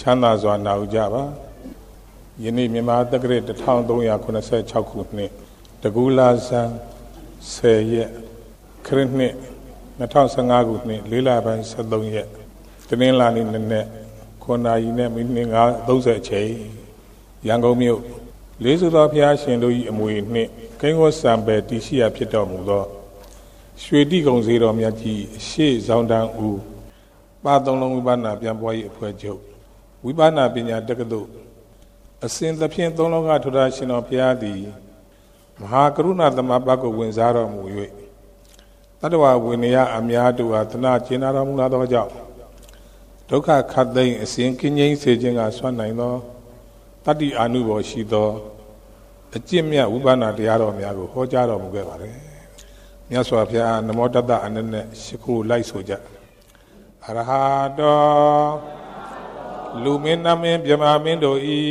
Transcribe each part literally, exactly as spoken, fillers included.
မ်းသာစွာနာကြပါယနေ့မြန်မာတက္ကရာတစ်ထောင်သုံးရာခုနှစ်ဆယ်ခြောက်ခုနှစ်တကူလာဇန်ဆယ်ရက်ခရစ်နှစ်နှစ်ထောင်ဆယ်ငါခုနှစ်လေးလပိုင်းဆယ်သုံးရက်တနင်္လာနေ့နေ့ခုနာရီနဲ့မိနစ်သုံးဆယ်အချိန်ရန်ကုန်မြို့လေးစုသောဘုရားရှင်တို့၏အမွေနှင့်ကိန်းဝတ်စံပယ်တည်ရှိရာဖြစ်တော်မူသောရွှေတိကုံစေတော်မြတ်ကြီးရှေ့ဆောင်တန်းဦးပါသုံးလုံးဝိပဿနာပြန်ပွားရေးအဖွဲ့ချုပ်ဝိပဿနာပညာတက္ကသိုလ်အစဉ်သဖြင့်သုံးလုံးကထူထာရှင်တော်ဘုရားသည်မဟာကရုဏာသမဘကိုဝင်စားတော်မူ၍တတ္တဝဝိနည်းအများတို့ဟာသနာကျင်နာတော်မူလာသောကြောင့်ဒုက္ခခတ်သိမ်းအစဉ်ကင်းငြိမ်းစေခြင်းကဆွမ်းနိုင်သောတတ္တိအာနုဘောရှိသောအကျင့်မြတ်ဝိပဿနာတရားတော်များကိုဟောကြားတော်မူခဲ့ပါတယ်မြတ်စွာဘုရားနမောတတ္တအနည်းနဲ့ရှိခိုးလိုက်ဆိုကြအရဟတောလူမင်းနမင်းမြမမင်းတို့ဤ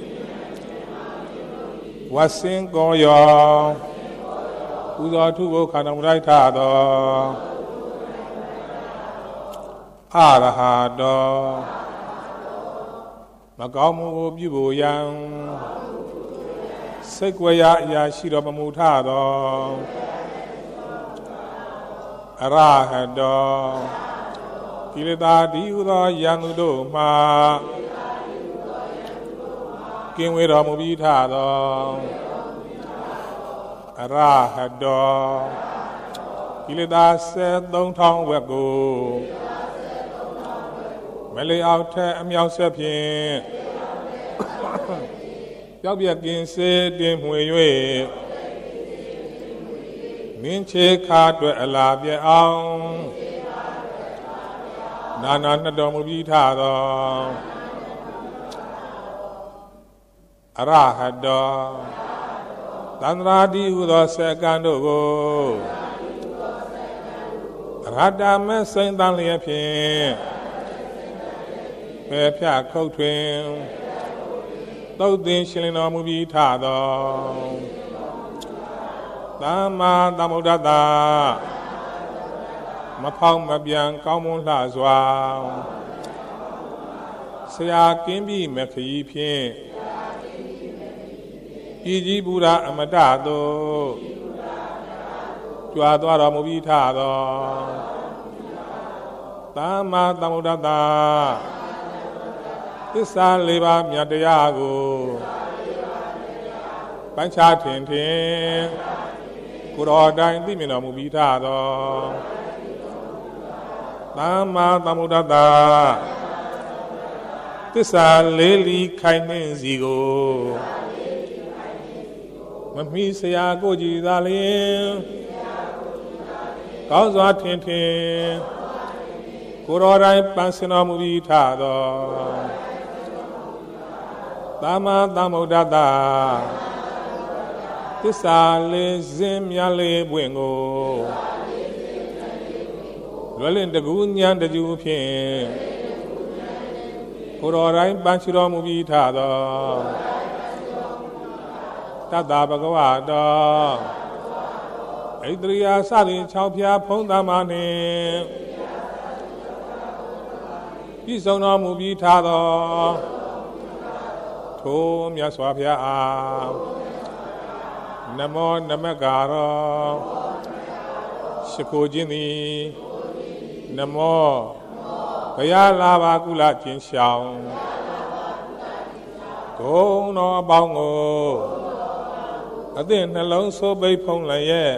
ဝဆင်းကောယောပူဇော်ထုဖို့ခန္ဓာမူလိုက်ထသောအရဟတောမကောင်းမှုကိုပြုဖို့ရန်စိတ်ကြွယ်ရာအရာရှိတော်မမူထသောအရဟတောကိလေသာဒီဟုသောယန္တုတို့မှကင်းဝေးတော်မူပြီးထသောအရဟတောကိလေသာဆယ်သုံးထောင်ဝက်ကိုမလေးအောင်ထက်အမြောက်ဆက်ဖြင့်ကြောက်ပြက်ကင်းစေတင်မှွေ၍မင်းချေခါအတွက်အလားပြအောင်နာနာနှစ်တော်မူပြီးထသောအရဟတောသန္တရာတိဟုသောစက္ကန့်တို့ကိုရတ္တမစိမ့်တန်လျက်ဖြင့်ပေဖြတ်ခုတ်ထွင်သုတ်သင်ရှင်လင်းတော်မူပြီးထသောသမ္မာသမ္ဗုဒ္ဓတ္တမဖောက်မပြန်ကောင်းမွန်လှစွာဆရာကင်းပြီးမခရီးဖြင့်ဤကြီးဘုရားအမတသို့ကြွားသွားတော်မူပြီးထသောသမ္မာသမ္ဗုဒ္ဓတ္တသစ္စာလေးပါးမြတ်တရားကိုပိုင်းခြားထင်ထင်ကိုယ်တော်တိုင်သိမြင်တော်မူပြီးထသောသမ္မာသမ္ဗုဒ္ဓတ္တသစ္စာလေးလီခိုင်နှင်းစီကိုမမီဆရာကိုကြည်သာလျင်ကောင်းစွာထင်ထင်ကိုယ်တော်တိုင်ပန်းစင်တော်မူပြီးထသောသမ္မာသမ္ဗုဒ္ဓတ္တသစ္စာလေးစင်မြတ်လေးပွင့်ကိုလွယ်လင့်တကူဉာဏ်တကျူဖြင့်ကိုယ်တော်တိုင်းပန်းချတော်မူပြီးထသောတတ္တဗကဝတောဣတရိယာစသည်၆ဖြာဖုံးသမနှင့်ပြည့်စုံတော်မူပြီးထသောထိုမြတ်စွာဘုရားအားနမောနမကာရောရှိခိုးခြင်းသည်နမောဘုရားလာပါကုလခြင်းရှောင်းဂုဏ်တော်အပေါင်းကိုအသည့်နှလုံးဆိုးပိတ်ဖုံးလျက်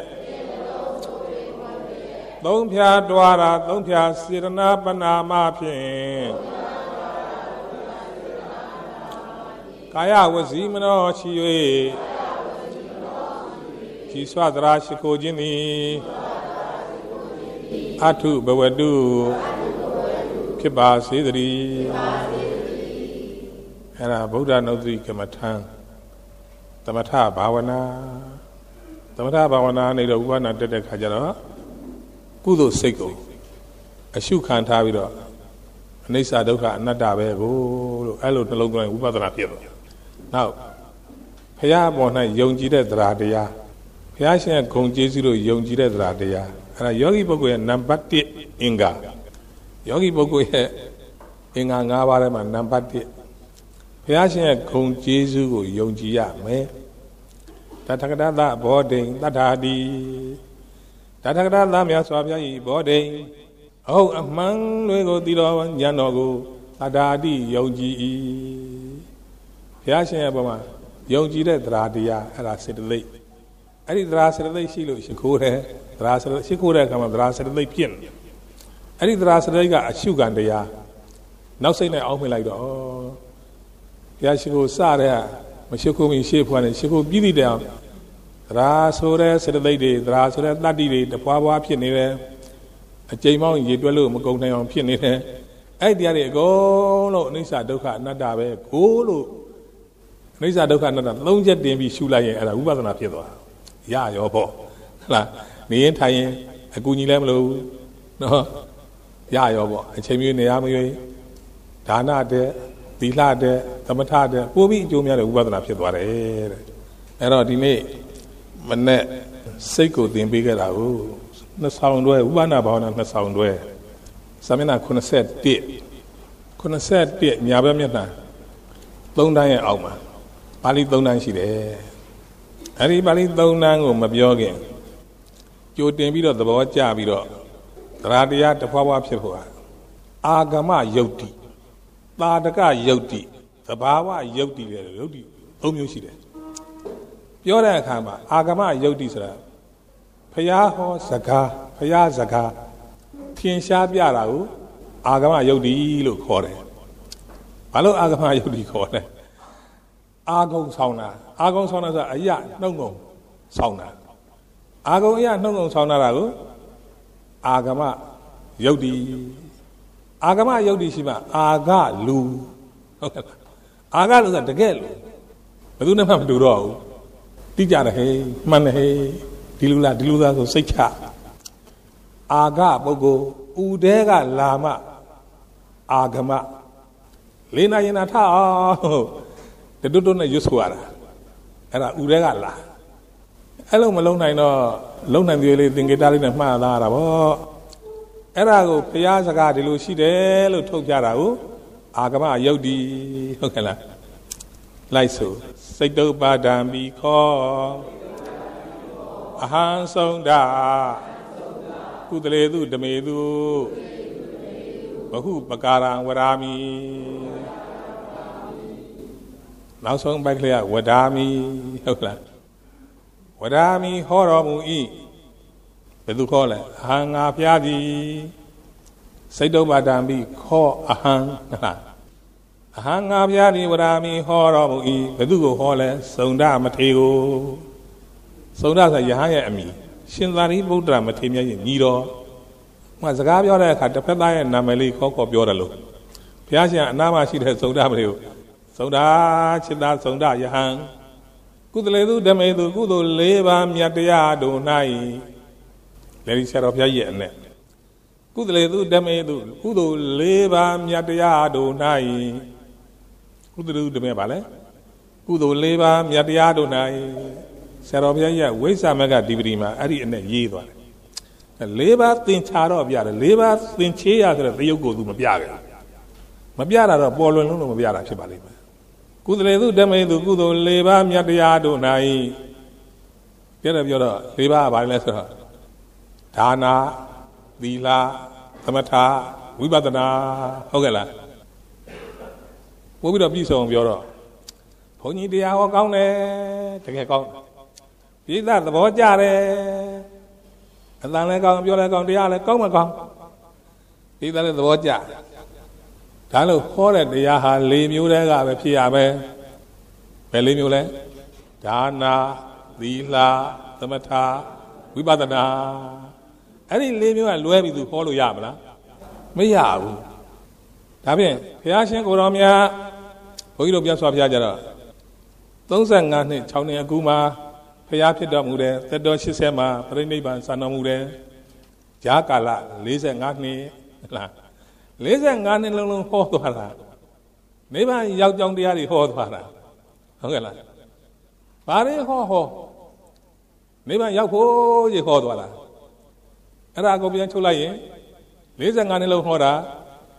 သုံးဖြာတွားရာသုံးဖြာစေရနာပနာမဖြင့်ကာယဝစီမနောရှိ၍ជីစွာသရာရှိခိုးခြင်းသည်အထုဘဝတုဖြစ်ပါစေတည်းအဲ့ဒါဗုဒ္ဓနုဒ္ဓိကမ္မထံသမထဘာဝနာသမထဘာဝနာနေတော့ဥပဒနာတက်တဲ့ခါကျတော့ကုသိုလ်စိတ်ကိုအရှုခံထားပြီးတော့အနိစ္စဒုက္ခအနတ္တပဲကိုလို့အဲ့လိုနှလုံးသွင်းဝိပဿနာဖြစ်တော့နောက်ဘုရားပေါ်၌ယုံကြည်တဲ့တရားတရားဘုရားရှင်ဂုဏ်ကျေးဇူးတို့ယုံကြည်တဲ့တရားတရားအဲ့ဒါယောဂီပုဂ္ဂိုလ်ရဲ့နံပါတ်တစ်အင်္ဂါယောဂီပုဂ္ဂိုလ်ရဲ့အအင်္ဂါ၅ပါးထဲမှာနံပါတ်၁ဘုရားရှင်ရဲ့ဂုဏ်ကျေးဇူးကိုယုံကြည်ရမယ်တထကတသဘောဓိတတ္ထာတိတထကတသမြတ်စွာဘုရား၏ဘောဓိအဟုတ်အမှန်တွေကိုသိတော်ဉာဏ်တော်ကိုတတ္ထာတိယုံကြည်၏ဘုရားရှင်ရဲ့ဘုမှာယုံကြည်တဲ့တရားတရားအဲ့ဒါစေတသိက်အဲ့ဒီတရားစေတသိက်ရှိလို့ရှိခိုးတယ်တရားစေတသိက်ရှိခိုးတဲ့အခါမှာတရားစေတသိက်ဖြစ်နေအဲ့ဒီတရားစေတသိက်ကအရှုခံတရားနောက်စိတ်နဲ့အောင်းမိလိုက်တော့ဘုရားရှိခိုးစတဲ့မရှိခိုးမီရှေ့ဖွားနေရှိခိုးပြီးတဲ့အောင်တရားဆိုတဲ့စေတသိက်တွေတရားဆိုတဲ့တတ္တိတွေတပွားပွားဖြစ်နေတယ်အကျိန်ပေါင်းရေတွက်လို့မကုန်နိုင်အောင်ဖြစ်နေတယ်အဲ့ဒီတရားတွေအကုန်လုံးအနိစ္စဒုက္ခအနတ္တပဲကိုလို့အနိစ္စဒုက္ခအနတ္တသုံးချက်တင်ပြီးရှုလိုက်ရင်အဲ့ဒါဝိပဿနာဖြစ်သွားရရောပေါ့ဟုတ်လားနေရင်ထိုင်ရင်အကူကြီးလည်းမလို့နော်ရရောပေါ့အချိန်မျိုးနေရမရွေးဒါနတဲ့သီလတဲ့သမထတဲ့ပို့ပြီးအကျိုးများတဲ့ဝိပဿနာဖြစ်သွားတယ်တဲ့အဲ့တော့ဒီနေ့မနေ့စိတ်ကိုသင်ပေးခဲ့တာကိုနှစ်ဆောင်တွဲဝိပဿနာဘာဝနာနှစ်ဆောင်တွဲစာမျက်နှာ81 81ညာဘက်မျက်နှာသုံးတန်းရဲ့အောက်မှာပါဠိသုံးတန်းရှိတယ်အဲ့ဒီပါဠိသုံးတန်းကိုမပြောခင်ကြိုတင်ပြီးတော့သဘောကျပြီးတော့တရားတရားတစ်ဖွာဖွာဖြစ်ဖို့ဟာအာဂမယုတ်တိသာတကယုတ်တိသဘာဝယုတ်တိလေယုတ်တိသုံးမျိုးရှိတယ်ပြောတဲ့အခါမှာအာဂမယုတ်တိဆိုတာဖရာဟောစကားဖရာစကားထင်ရှားပြတာကိုအာဂမယုတ်တိလို့ခေါ်တယ်ဘာလို့အာဂမယုတ်တိခေါ်လဲအာဂုံဆောင်တာအာဂုံဆောင်တာဆိုတာအယနှုံငုံဆောင်တာအာဂုံအယနှုံငုံဆောင်တာကိုအာဂမယုတ်တိအာဂမယုတ်တိရှိမှအာဂလူဟုတ်ကဲ့အာဂလူဆိုတာတကယ်လူဘယ်သူနဲ့မှမတူတော့ဘူးတိကြတယ်ဟဲ့မှန်တယ်ဟဲ့ဒီလူလားဒီလူသားဆိုစိတ်ချအာဂပုဂ္ဂိုလ်ဥဒဲကလာမအာဂမလေးနာရင်နာထအောင်တတွတ်တွတ်နဲ့ရွတ်ဆိုရတာအဲ့ဒါဥဒဲကလာအဲ့လိုမလုံးနိုင်တော့လုံးနိုင်သေးလေးသင်္ကေတလေးနဲ့မှားသားရတာဗောအဲ့ဒါကိုဘုရားစကားဒီလိုရှိတယ်လို့ထုတ်ပြတာကိုအာဂမယုတ်တိဟုတ်ကဲ့လားလိုက်ဆိုစိတ်တုပ္ပါဒံမိခောအဟံဆုံးတာကုသလေသူဓမေသူဘဟုပကာရံဝရာမိနောက်ဆုံးပိုက်ကလေးကဝဒါမိဟုတ်လားဝဒါမိဟောတော်မူ၏ဘယ်သူခေါ်လဲအဟံငါဖျားသည်စိတ်တုပ္ပါဒံမိခောအဟံဟုတ်လားအဟံငါဖျားသည်ဝဒါမိဟောတော်မူ၏ဘယ်သူကိုဟောလဲစုံဒမထေကိုစုံဒဆိုရဟန်းရဲ့အမည်ရှင်သာရိပုတ္တရာမထေရမြတ်ရဲ့ညီတော်ဟိုစကားပြောတဲ့အခါတစ်ဖက်သားရဲ့နာမည်လေးခေါ်ခေါ်ပြောတယ်လို့ဘုရားရှင်အနာမရှိတဲ့စုံဒမထေကိုစုံဒจิตစုံဒယဟံကုသလေသူဓမေသူကုသိုလ်၄ပါးမြတ်တရားတို့၌လေဒီဆရာတော်ဘုရားရဲ့အနဲ့ကုသလေသူဓမေသူကုသိုလ်၄ပါးမြတ်တရားတို့၌ကုသလေသူဓမေပါလေကုသိုလ်၄ပါးမြတ်တရားတို့၌ဆရာတော်ဘုရားရဲ့ဝိဇ္ဇာမကဒီပတိမှာအဲ့ဒီအနဲ့ရေးသွားတယ်၄ပါးသင်္ချာတော့ပြတယ်၄ပါးသင်္ချေရဆိုတဲ့သရုပ်ကိုသူမပြခဲ့မပြတာတော့ပေါ်လွင်လုံးလို့မပြတာဖြစ်ပါလိမ့်မယ်ကုသလေသူဓမေသူကုသိုလ်၄ပါးမြတ်တရားတို့၌ပြောတယ်ပြောတော့၄ပါးကဘာလဲဆိုတော့ဒါနာသီလသမထဝိပဿနာဟုတ်ကဲ့လားပို့ပြီးတော့ပြည့်စုံပြောတော့ဘုန်းကြီးတရားဟောကောင်းတယ်တကယ်ကောင်းပြိဿသဘောကျတယ်အတန်လည်းကောင်းပြောလည်းကောင်းတရားလည်းကောင်းမကောင်းပြိဿလည်းသဘောကျဒါလို့ဟောတဲ့တရားဟာ၄မျိုးတည်းကပဲဖြစ်ရမယ်ဘယ်၄မျိုးလဲဒါနာသီလသမထဝိပဿနာအဲ့ဒီ၄မျိုးကလွဲပြီးသူဟောလို့ရမလားမရဘူးဒါဖြင့်ဘုရားရှင်ကိုယ်တော်မြတ်ဘုန်းကြီးတို့ပြတ်စွာဘုရားကြတော့သုံး၅နှစ်၆နှစ်အကူမှာဘုရားဖြစ်တော်မူတယ်သက်တော်၈၀မှာပြိဋိဘံစံတော်မူတယ်ဂျာကာလ၄၅နှစ်လား၄၅နှစ်လုံးလုံးဟောသွားတာနိဗ္ဗာန်ရောက်ကြောင်းတရားတွေဟောသွားတာဟုတ်ကဲ့လားဘာတွေဟောဟောနိဗ္ဗာန်ရောက်ဖို့ကြီးဟောသွားတာအဲ့ဒါကိုပြန်ချုပ်လိုက်ရင်၄၅နှစ်လုံးဟောတာ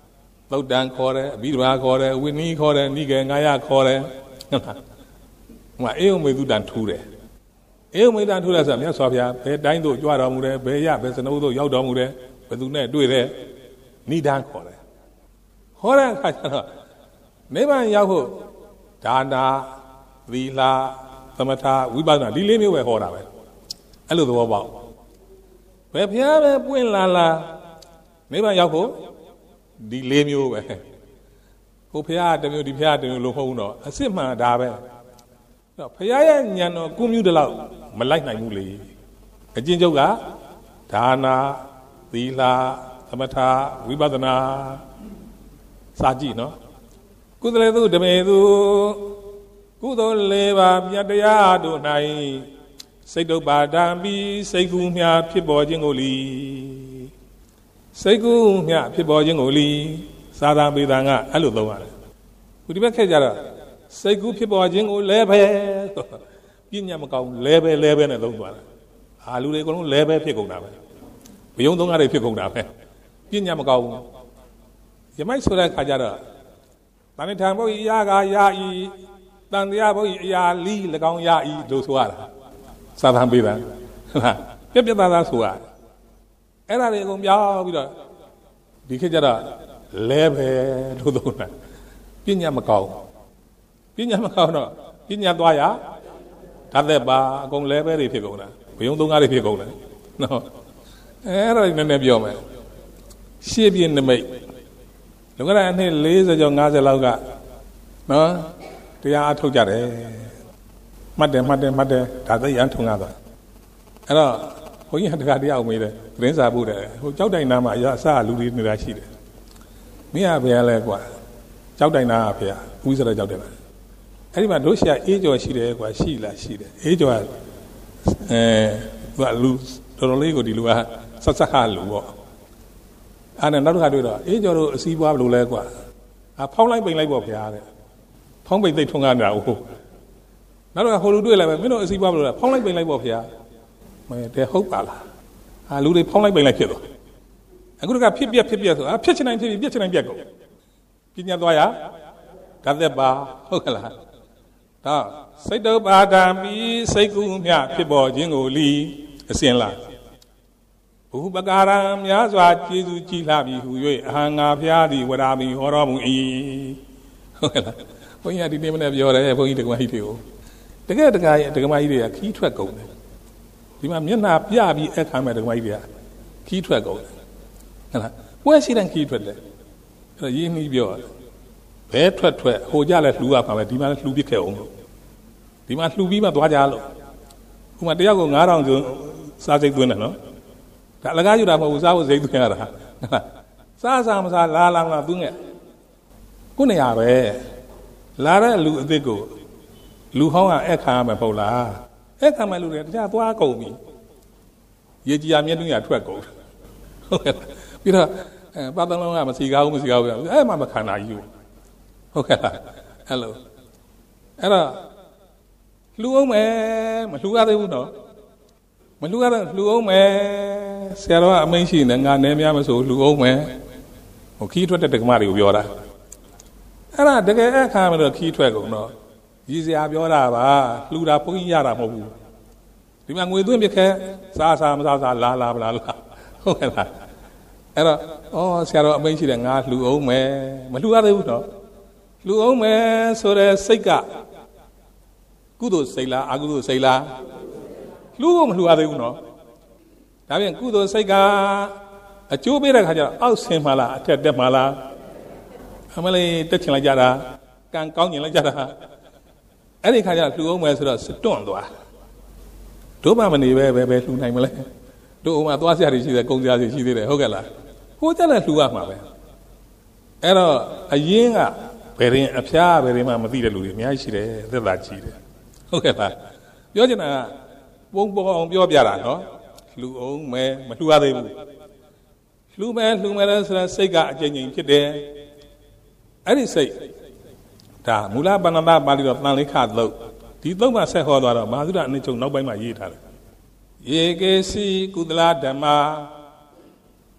သုတ်တန်ခေါ်တယ်အဘိဓမ္မာခေါ်တယ်ဝိနည်းခေါ်တယ်နိကေငါယခေါ်တယ်ဟုတ်လားဟိုအေယုမေသုတန်ထူးတယ်အေယုမေသုတန်ထူးတယ်ဆိုတာမြတ်စွာဘုရားဘယ်တိုင်းသို့ကြွတော်မူတယ်ဘယ်ရဘယ်စနုသို့ရောက်တော်မူတယ်ဘယ်သူနဲ့တွေ့တယ်နိဒာန်ခေါ်တယ်ဟောတဲ့အခါကျတော့နိဗ္ဗာန်ရောက်ဖို့ဒါနာသီလသမထဝိပဿနာဒီလေးမျိုးပဲဟောတာပဲအဲ့လိုသဘောပေါက်ဘယ်ဘုရားပဲပွင့်လာလာနိဗ္ဗာန်ရောက်ဖို့ဒီလေးမျိုးပဲဟိုဘုရားတစ်မျိုးဒီဘုရားတစ်မျိုးလို့မဟုတ်ဘူးတော့အစစ်မှန်ဒါပဲတော့ဘုရားရဲ့ဉာဏ်တော်ကုမျိုးတလောက်မလိုက်နိုင်ဘူးလေအကျဉ်းချုပ်ကဒါနာသီလသမထဝိပဿနာစာကြည့်နော်ကုသလေသူဓမေသူကုသိုလ်လေးပါးမြတ်တရားတို့၌စိတ်တုပ္ပါဒံပြီးစိတ်ကူးမြဖြစ်ပေါ်ခြင်းကိုလီစိတ်ကူးမြဖြစ်ပေါ်ခြင်းကိုလီသာသပေတံကအဲ့လိုသုံးရတယ်ခုဒီဘက်ခက်ကြတော့စိတ်ကူးဖြစ်ပေါ်ခြင်းကိုလဲပဲပြညတ်မကောင်းလဲပဲလဲပဲနဲ့သုံးသွားတာအာလူတွေအကုန်လုံးလဲပဲဖြစ်ကုန်တာပဲဘယုံသုံးကားတွေဖြစ်ကုန်တာပဲပြညတ်မကောင်းဘူးယမိုက်ဆိုတဲ့ခါကျတော့တဏိဌာန်ဘုရားရာဂာယာဤတန်တရားဘုရားအရာလီ၎င်းယာဤလို့ဆိုရတာသာသပေတံဟုတ်လားပြပြသားသားဆိုရအဲ့ဒါတွေအကုန်ပြောင်းပြီးတော့ဒီခေတ်ကျတော့လဲပဲလို့သုံးတာပညာမကောင်းပညာမကောင်းတော့ပညာသွားရဓာတ်သက်ပါအကုန်လဲပဲတွေဖြစ်ကုန်တာဘယုံသုံးကားတွေဖြစ်ကုန်တယ်နော်အဲ့ဒါနည်းနည်းပြောမယ်ရှေ့ပြင်းနမိတ်လောကရအနှစ်၄၀ကျော်၅၀လောက်ကနော်တရားအထုတ်ကြတယ်မှတ်တယ်မှတ်တယ်မှတ်တယ်ဒါသိရန်ထုံရတာအဲ့တော့ဘုန်းကြီးကတခါတရားအောင်မေးတယ်သတင်းစာပို့တယ်ဟိုကြောက်တိုင်နာမှာအရအစလူတွေနေတာရှိတယ်မင်းကဘယ်လဲကွာကြောက်တိုင်နာကဖေ။ဦးစရကြောက်တယ်ပါအဲ့ဒီမှာတို့ရှာအေးကျော်ရှိတယ်ကွာရှိလားရှိတယ်အေးကျော်ကအဲသူကလူတော်တော်လေးကိုဒီလူကဆက်ဆက်ခါလူပေါ့အဲ့ဒါနောက်တစ်ခါတွေ့တော့အေးကျော်တို့အစည်းပွားဘယ်လိုလဲကွာအဖောင်းလိုက်ပိန်လိုက်ပေါ့ဖေတဲ့ဖောင်းပိန်သိပ်ထုံးကားနေတာဟုတ်နောက်တော့ဟိုလူတွေ့လိုက်ပဲမင်းတို့အစည်းပွားဘယ်လိုလဲဖောင်းလိုက်ပိန်လိုက်ပေါ့ဖေမဲတဲ့ဟုတ်ပါလားအာလူတွေဖောင်းလိုက်ပိန်လိုက်ဖြစ်သွားအခုတကဖြစ်ပြက်ဖြစ်ပြက်ဆိုအာဖြစ်ချင်တိုင်းဖြစ်ပြက်ချင်တိုင်းပြက်ကုန်ပညာသွားရဓာတ်သက်ပါဟုတ်ကလားဒါစိတ်တုပ္ပါဒံပြီးစိတ်ကူးမြဖြစ်ပေါ်ခြင်းကိုလီအစဉ်လားဘုပကာရံများစွာကျေးဇူးကြီးလှပြီဟူ၍အဟံငါဖျားသည်ဝရာမီဟောတော်မူ၏ဟုတ်ကလားဘုန်းကြီးကဒီနေ့မနေ့ပြောတယ်ဘုန်းကြီးတက္ကမကြီးတွေကိုတကယ်တကယ်တက္ကမကြီးတွေကခီးထွက်ကုန်တယ်ဒီမှာမျက်နှာပြပြီးအခါမဲ့တက္ကမကြီးတွေကခီးထွက်ကုန်တယ်ဟုတ်လားပွဲရှိတဲ့ခီးထွက်တယ်အဲ့တော့ရင်းနှီးပြောဘဲထွက်ထွက်ဟိုကြလဲလှူရပါမယ်ဒီမှာလဲလှူပစ်ခဲ့အောင်လို့ဒီမှာလှူပြီးမှသွားကြလို့ဥမာတယောက်ကိုငါးထောင်ဆိုစားစိတ်သွင်းတယ်နော်ဒါအလကားယူတာမဟုတ်ဘူးစားဖို့စိတ်သွင်းရတာစားစားမစားလာလာလာသွင်းခဲ့ကိုနေရပဲလာတဲ့လူအစ်စ်ကိုလူဟောင်းကအခါရမယ်ပေါ့လားအခါမှလူတွေတခြားသွားကုန်ပြီရေကြီးရမျက်နှာရထွက်ကုန်ဟုတ်ကဲ့ပြီးတော့အဲပတ်တလုံးကမစီကားဘူးမစီကားဘူးအဲ့မှမခန္ဓာကြီးဟုတ်ကဲ့အဲ့လိုအဲ့တော့လှူအောင်မယ်မလှူရသေးဘူးနော်မလှူရတော့လှူအောင်မယ်ဆရာတော်ကအမိန့်ရှိနေငါနဲများမဆိုလှူအောင်မယ်ဟိုခီးထွက်တဲ့ဓမ္မတွေကိုပြောတာအဲ့ဒါတကယ်အခါမှတော့ခီးထွက်ကုန်တော့ရည်စရာပြောတာပါလှူတာဘုန်းကြီးရတာမဟုတ်ဘူးဒီမှာငွေသွင်းပြခဲစားစားမစားစားလာလာမလားလားဟုတ်ကဲ့လားအဲ့တော့ဩဆရာတော်အမိန့်ရှိတယ်ငါလှူအောင်မယ်မလှူရသေးဘူးတော့လှူအောင်မယ်ဆိုတဲ့စိတ်ကကုသိုလ်စိတ်လားအကုသိုလ်စိတ်လားလှူဖို့မလှူရသေးဘူးနော်ဒါပြန်ကုသိုလ်စိတ်ကအကျိုးပေးတဲ့ခါကျတော့အောက်ဆင်းမှလားအထက်တက်မှလားအမလေးတက်ချင်လိုက်ကြတာကံကောင်းကျင်လိုက်ကြတာအဲ့ဒီခါကျလှူအောင်မယ်ဆိုတော့စတွန့်သွားတို့မှမနေပဲပဲပဲလှူနိုင်မလဲတို့ဥမာသွားစရာတွေရှိတယ်ကုန်စရာတွေရှိသေးတယ်ဟုတ်ကဲ့လားဟိုတက်လည်းလှူရမှာပဲအဲ့တော့အရင်ကဘယ်ရင်အဖျားဘယ်ရင်မှမသိတဲ့လူတွေအများကြီးရှိတယ်သက်သာကြီးတယ်ဟုတ်ကဲ့လားပြောချင်တာကပုံပေါ်အောင်ပြောပြတာနော်လှူအောင်မယ်မလှူရသေးဘူးလှူမယ်လှူမယ်ဆိုတဲ့စိတ်ကအကျဉ်းချင်းဖြစ်တယ်အဲ့ဒီစိတ်ဒါမူလပဏ္ဏပါဠိတော်တန်လိခသုတ်ဒီသုတ်မှာဆက်ဟောသွားတော့မဟာသုဒအနိချုံနောက်ပိုင်းမှာရေးထားတယ်ယေကေစီကုသလဓမ္မာ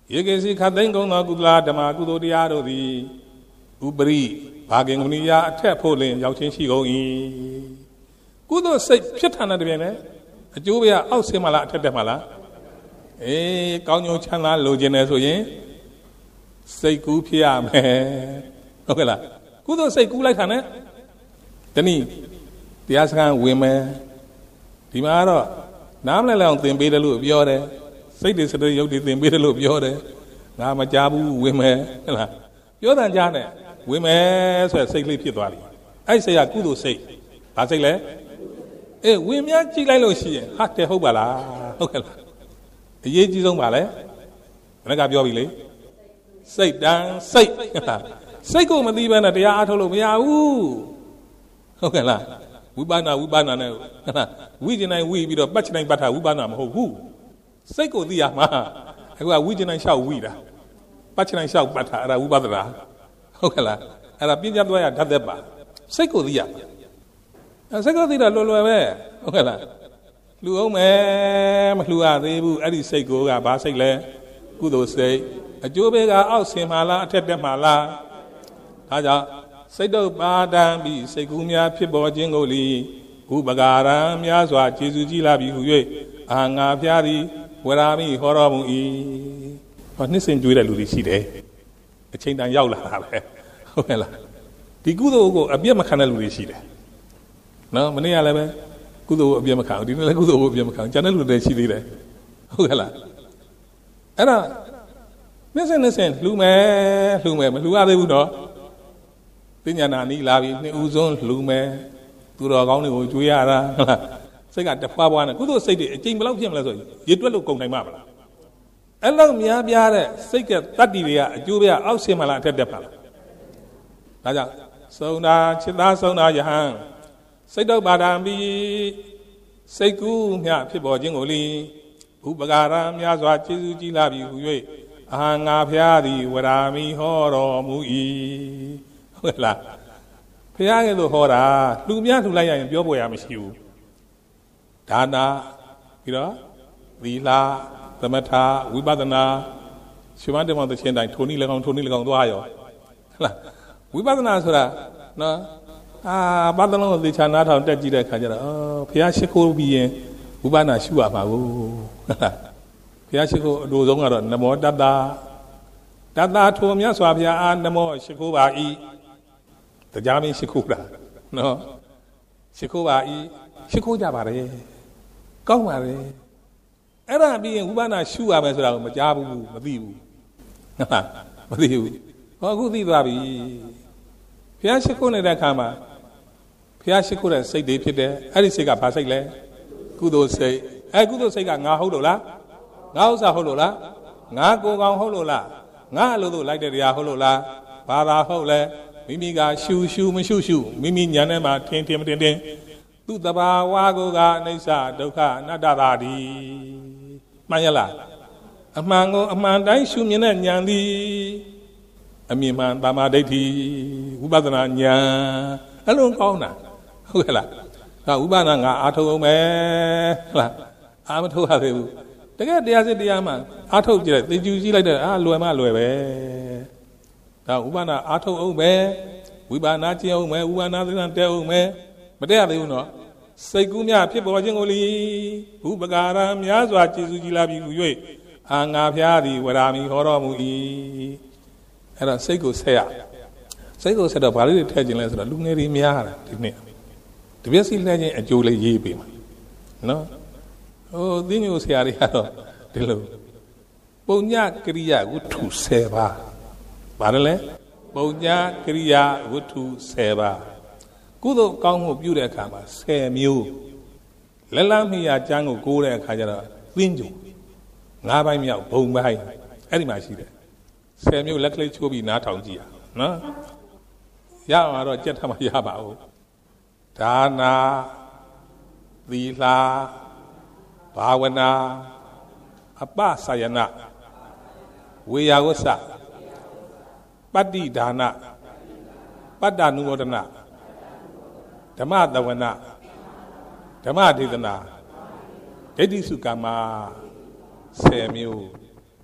ယေကေစီခတ်သိမ်းကုန်သောကုသလဓမ္မကုသိုလ်တရားတို့သည်ဥပရိဘာဂင်္ဂမဏိယအထက်ဖို့လင်ရောက်ချင်းရှိကုန်၏ကုသိုလ်စိတ်ဖြစ်ထာဏတပြင်နဲ့အကျိုးပေးအောက်ဆင်းမလားအထက်တက်မလားအေးကောင်းကျိုးချမ်းသာလိုချင်တယ်ဆိုရင်စိတ်ကူးဖြစ်ရမယ်ဟုတ်ကဲ့လားကုသိုလ်စိတ်ကူးလိုက်တာနဲ့တနည်းတရားစခန်းဝင်မယ်ဒီမှာတော့နားမလဲလဲအောင်သင်ပေးတယ်လို့ပြောတယ်စိတ်တွေစတဲ့ရုပ်တွေသင်ပေးတယ်လို့ပြောတယ်ငါမကြားဘူးဝင်မယ်ဟုတ်လားပြောတဲ့ကြားနဲ့ဝင်မယ်ဆိုရယ်စိတ်လေးဖြစ်သွားပြီအဲ့စိတ်ကကုသိုလ်စိတ်ဘာစိတ်လဲအေးဝင်များကြည့်လိုက်လို့ရှိရင်ဟာတယ်ဟုတ်ပါလားဟုတ်ကဲ့လားအရေးကြီးဆုံးပါလေဘယ်ကပြောပြီလေစိတ်တန်စိတ်စိတ်ကိုမသိဘဲနဲ့တရားအားထုတ်လို့မရဘူးဟုတ်ကဲ့လားဝိပဿနာဝိပဿနာနဲ့ဝိကျင်နိုင်ဝိပြီးတော့ပတ်ချင်နိုင်ပတ်တာဝိပဿနာမဟုတ်ဘူးစိတ်ကိုသိရမှာအခုကဝိကျင်နိုင်လျှောက်ဝိတာပတ်ချင်နိုင်လျှောက်ပတ်တာအဲ့ဒါဝိပဿနာဟုတ်ကဲ့လားအဲ့ဒါပြင်းပြသွားရဓာတ်သက်ပါစိတ်ကိုသိရမှာအဲ့စိတ်ကိုသိတာလွယ်လွယ်ပဲဟုတ်ကဲ့လားလူအောင်မယ်မလှူရသေးဘူးအဲ့ဒီစိတ်ကိုကဘာစိတ်လဲကုသိုလ်စိတ်အကျိုးပေးကအောက်ဆင်မှာလားအထက်တက်မှာလားဒါကြောင့်စိတ်တို့ပါဒံပြီးစိတ်ကူးများဖြစ်ပေါ်ခြင်းကိုလီဥပကာရံများစွာကျေစုကြည်လာပြီဟု၍အာငါဖျားသည်ဝရာမိဟောတော်မူ၏ဟောနှစ်စင်ကြွေးတဲ့လူတွေရှိတယ်အချိန်တန်ရောက်လာတာပဲဟုတ်ကဲ့လားဒီကုသိုလ်ကိုအပြည့်မခံတဲ့လူတွေရှိတယ်နော်မနေ့ကလည်းပဲကုသိုလ်ကိုအပြည့်မခံဘူးဒီနေ့လည်းကုသိုလ်ကိုအပြည့်မခံဘူးကျန်တဲ့လူတွေရှိသေးတယ်ဟုတ်ကဲ့လားအဲ့ဒါနှစ်စင်နှစ်စင်လှူမယ်လှူမယ်မလှူရသေးဘူးနော်ပညာနာနီးလာပြီနှစ်ဦးဆုံးလှူမယ်သူတော်ကောင်းတွေကိုကြွေးရတာဟုတ်လားစိတ်ကတဖွာဖွာနဲ့ကုသိုလ်စိတ်တွေအကျိန်ဘယ်လောက်ဖြစ်မလဲဆိုရေတွက်လို့ကုန်နိုင်မှာမလားအဲ့လောက်များပြားတဲ့စိတ်ကတတ္တိတွေကအကျိုးပြအောက်ဆင်းမလားအထက်တက်ပါလားဒါကြောင့်သုံးတာจิตသားသုံးတာယဟန်စိတ်တော့ပါဒံပြီးစိတ်ကူးမြဖြစ်ပေါ်ခြင်းကိုလီဥပကာရများစွာကျေးဇူးကြီးလာပြီဟူ၍အာငါဖျားသည်ဝရာမိဟောတော်မူ၏ဟုတ်လားဖျားကဲ့သို့ဟောတာလူများလှူလိုက်ရရင်ပြောပေါ်ရမရှိဘူးဒါနာပြီးတော့သီလသမထဝိပဿနာရှင်မတေမောသချင်းတိုင်းထိုနည်း၎င်းထိုနည်း၎င်းသွားရောဟုတ်လားဝိပဿနာဆိုတာနော်အာဘာတလုံးကိုသေချာနားထောင်တက်ကြည့်တဲ့အခါကျတော့အော်ဖျားရှိခိုးပြီးရင်ဝိပဿနာရှုရပါဘူးဟုတ်လားဘုရားရှိခိုးအလိုဆုံးကတော့နမောတတ္တတတ္တထိုမြတ်စွာဘုရားအားနမောရှိခိုးပါ၏တရားမင်းရှိခိုးတာနော်ရှိခိုးပါ၏ရှိခိုးကြပါလေကောင်းပါလေအဲ့ဒါပြီးရင်ဝိပဿနာရှုရမယ်ဆိုတာကိုမကြားဘူးမသိဘူးဟုတ်လားမသိဘူးဟောအခုသိသွားပြီဘုရားရှိခိုးနေတဲ့အခါမှာဘုရားရှိခိုးတဲ့စိတ်တွေဖြစ်တယ်အဲ့ဒီစိတ်ကဘာစိတ်လဲကုသိုလ်စိတ်အဲ့ကုသိုလ်စိတ်ကငါဟုတ်လို့လားငါဥစ္စာဟုတ်လို့လားငါကိုယ်ကောင်ဟုတ်လို့လားငါအလိုလိုလိုက်တဲ့တရားဟုတ်လို့လားဘာသာဟုတ်လဲမိမိကရှူရှူမရှူရှူမိမိညာထဲမှာထင်ထင်မထင်ထင်သူ့တဘာဝကိုကအနိစ္စဒုက္ခအနတ္တသာဒီမှန်ရလားအမှန်ကိုအမှန်တိုင်းရှုမြင်တဲ့ဉာဏ်သည်အမြင်မှန်သမာဓိဋ္ဌိဝိပဿနာဉာဏ်အလုံးကောင်းတာဟုတ်ကဲ့လားဒါဝိပဿနာငါအားထုတ်အောင်မယ်ဟုတ်လားအားမထုတ်ရသေးဘူးတကယ်တရားစစ်တရားမှအားထုတ်ကြည့်လိုက်သိကျူကြည့်လိုက်တဲ့အာလွယ်မှလွယ်ပဲဒါဥပနာအားထုတ်အောင်ပဲဝိပါဏကျင့်အောင်ပဲဥပနာသဏ္ဍာန်တဲအောင်ပဲမတည့်ရသေးဘူးနော်စိတ်ကူးများဖြစ်ပေါ်ခြင်းကိုလီဥပကာရများစွာကျေစုကြည်လာပြီဟု၍အာငါဖျားသည်ဝရာမိဟောတော်မူ၏အဲ့တော့စိတ်ကိုဆက်ရစိတ်ကိုဆက်တော့ဘာလို့ထည့်ခြင်းလဲဆိုတော့လူငယ်တွေများတာဒီနေ့တပြည့်စီလဲခြင်းအကျိုးလေးရေးပေးမှာနော်ဟိုသင်းညိုဆရာတွေကတော့ဒီလိုပုံညကရိယာဝတ္ထု၁၀ပါးဘာလဲပုံညကရိယာဝတ္ထု၁၀ပါးကုသိုလ်ကောင်းမှုပြုတဲ့အခါမှာ၁၀မျိုးလက်လမ်းမိယာကျမ်းကိုကိုးတဲ့အခါကျတော့သင်းညို၅ဘိုင်းမြောက်ဘုံဘိုင်းအဲ့ဒီမှာရှိတယ်၁၀မျိုးလက်ကလေးချိုးပြီးနားထောင်ကြည့်ရနော်ရမှာတော့ကြက်ထမှာရပါဦးဒါနာသီလဘာဝနာအပသယနာဝေယဝဆပတ္တိဒါနပတ္တနုမောဒနာဓမ္မတဝနာဓမ္မဒေသနာဒိဋ္ဌိစုကမ္မ၁၀မျိုး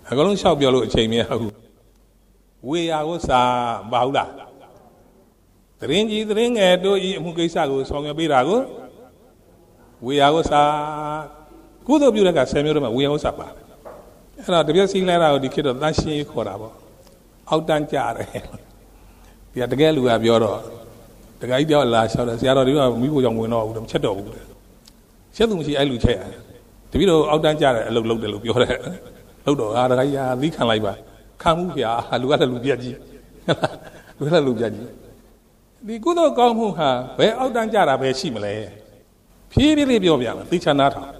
အကောင်လုံးလျှောက်ပြောလို့အချိန်မရဘူးဝေယာကိုစာမပါဘူးလားသတင်းကြီးသတင်းငယ်တို့ဤအမှုကိစ္စကိုဆောင်ရွက်ပေးတာကိုဝေယာကိုစာကုသိုလ်ပြုတဲ့ကဆယ်မျိုးတော့မှဝေယာကိုစာပါအဲ့တော့တပြည့်စီလဲတာကိုဒီခေတ်တော့တန်းရှင်းခေါ်တာပေါ့အောက်တန်းကြတယ်ဒီကတကယ်လူကပြောတော့တကယ်ကြီးပြောလာလျှောက်တယ်ဆရာတော်ဒီကမိဖို့ကြောင့်ဝင်တော့ဘူးမချက်တော့ဘူးချက်သူမရှိအဲ့လူချက်ရတယ်တပည့်တော်အောက်တန်းကြတယ်အလုပ်လုပ်တယ်လို့ပြောတယ်လုပ်တော့ဟာတကယ်ကြီးသီးခံလိုက်ပါခံမှုဗျာလူကလည်းလူပြက်ကြီးလူကလည်းလူပြက်ကြီးဒီကုသိုလ်ကောင်းမှုဟာဘယ်အောက်တန်းကြတာပဲရှိမလဲဖြည်းဖြည်းလေးပြောပြမယ်သိချာနာထောင်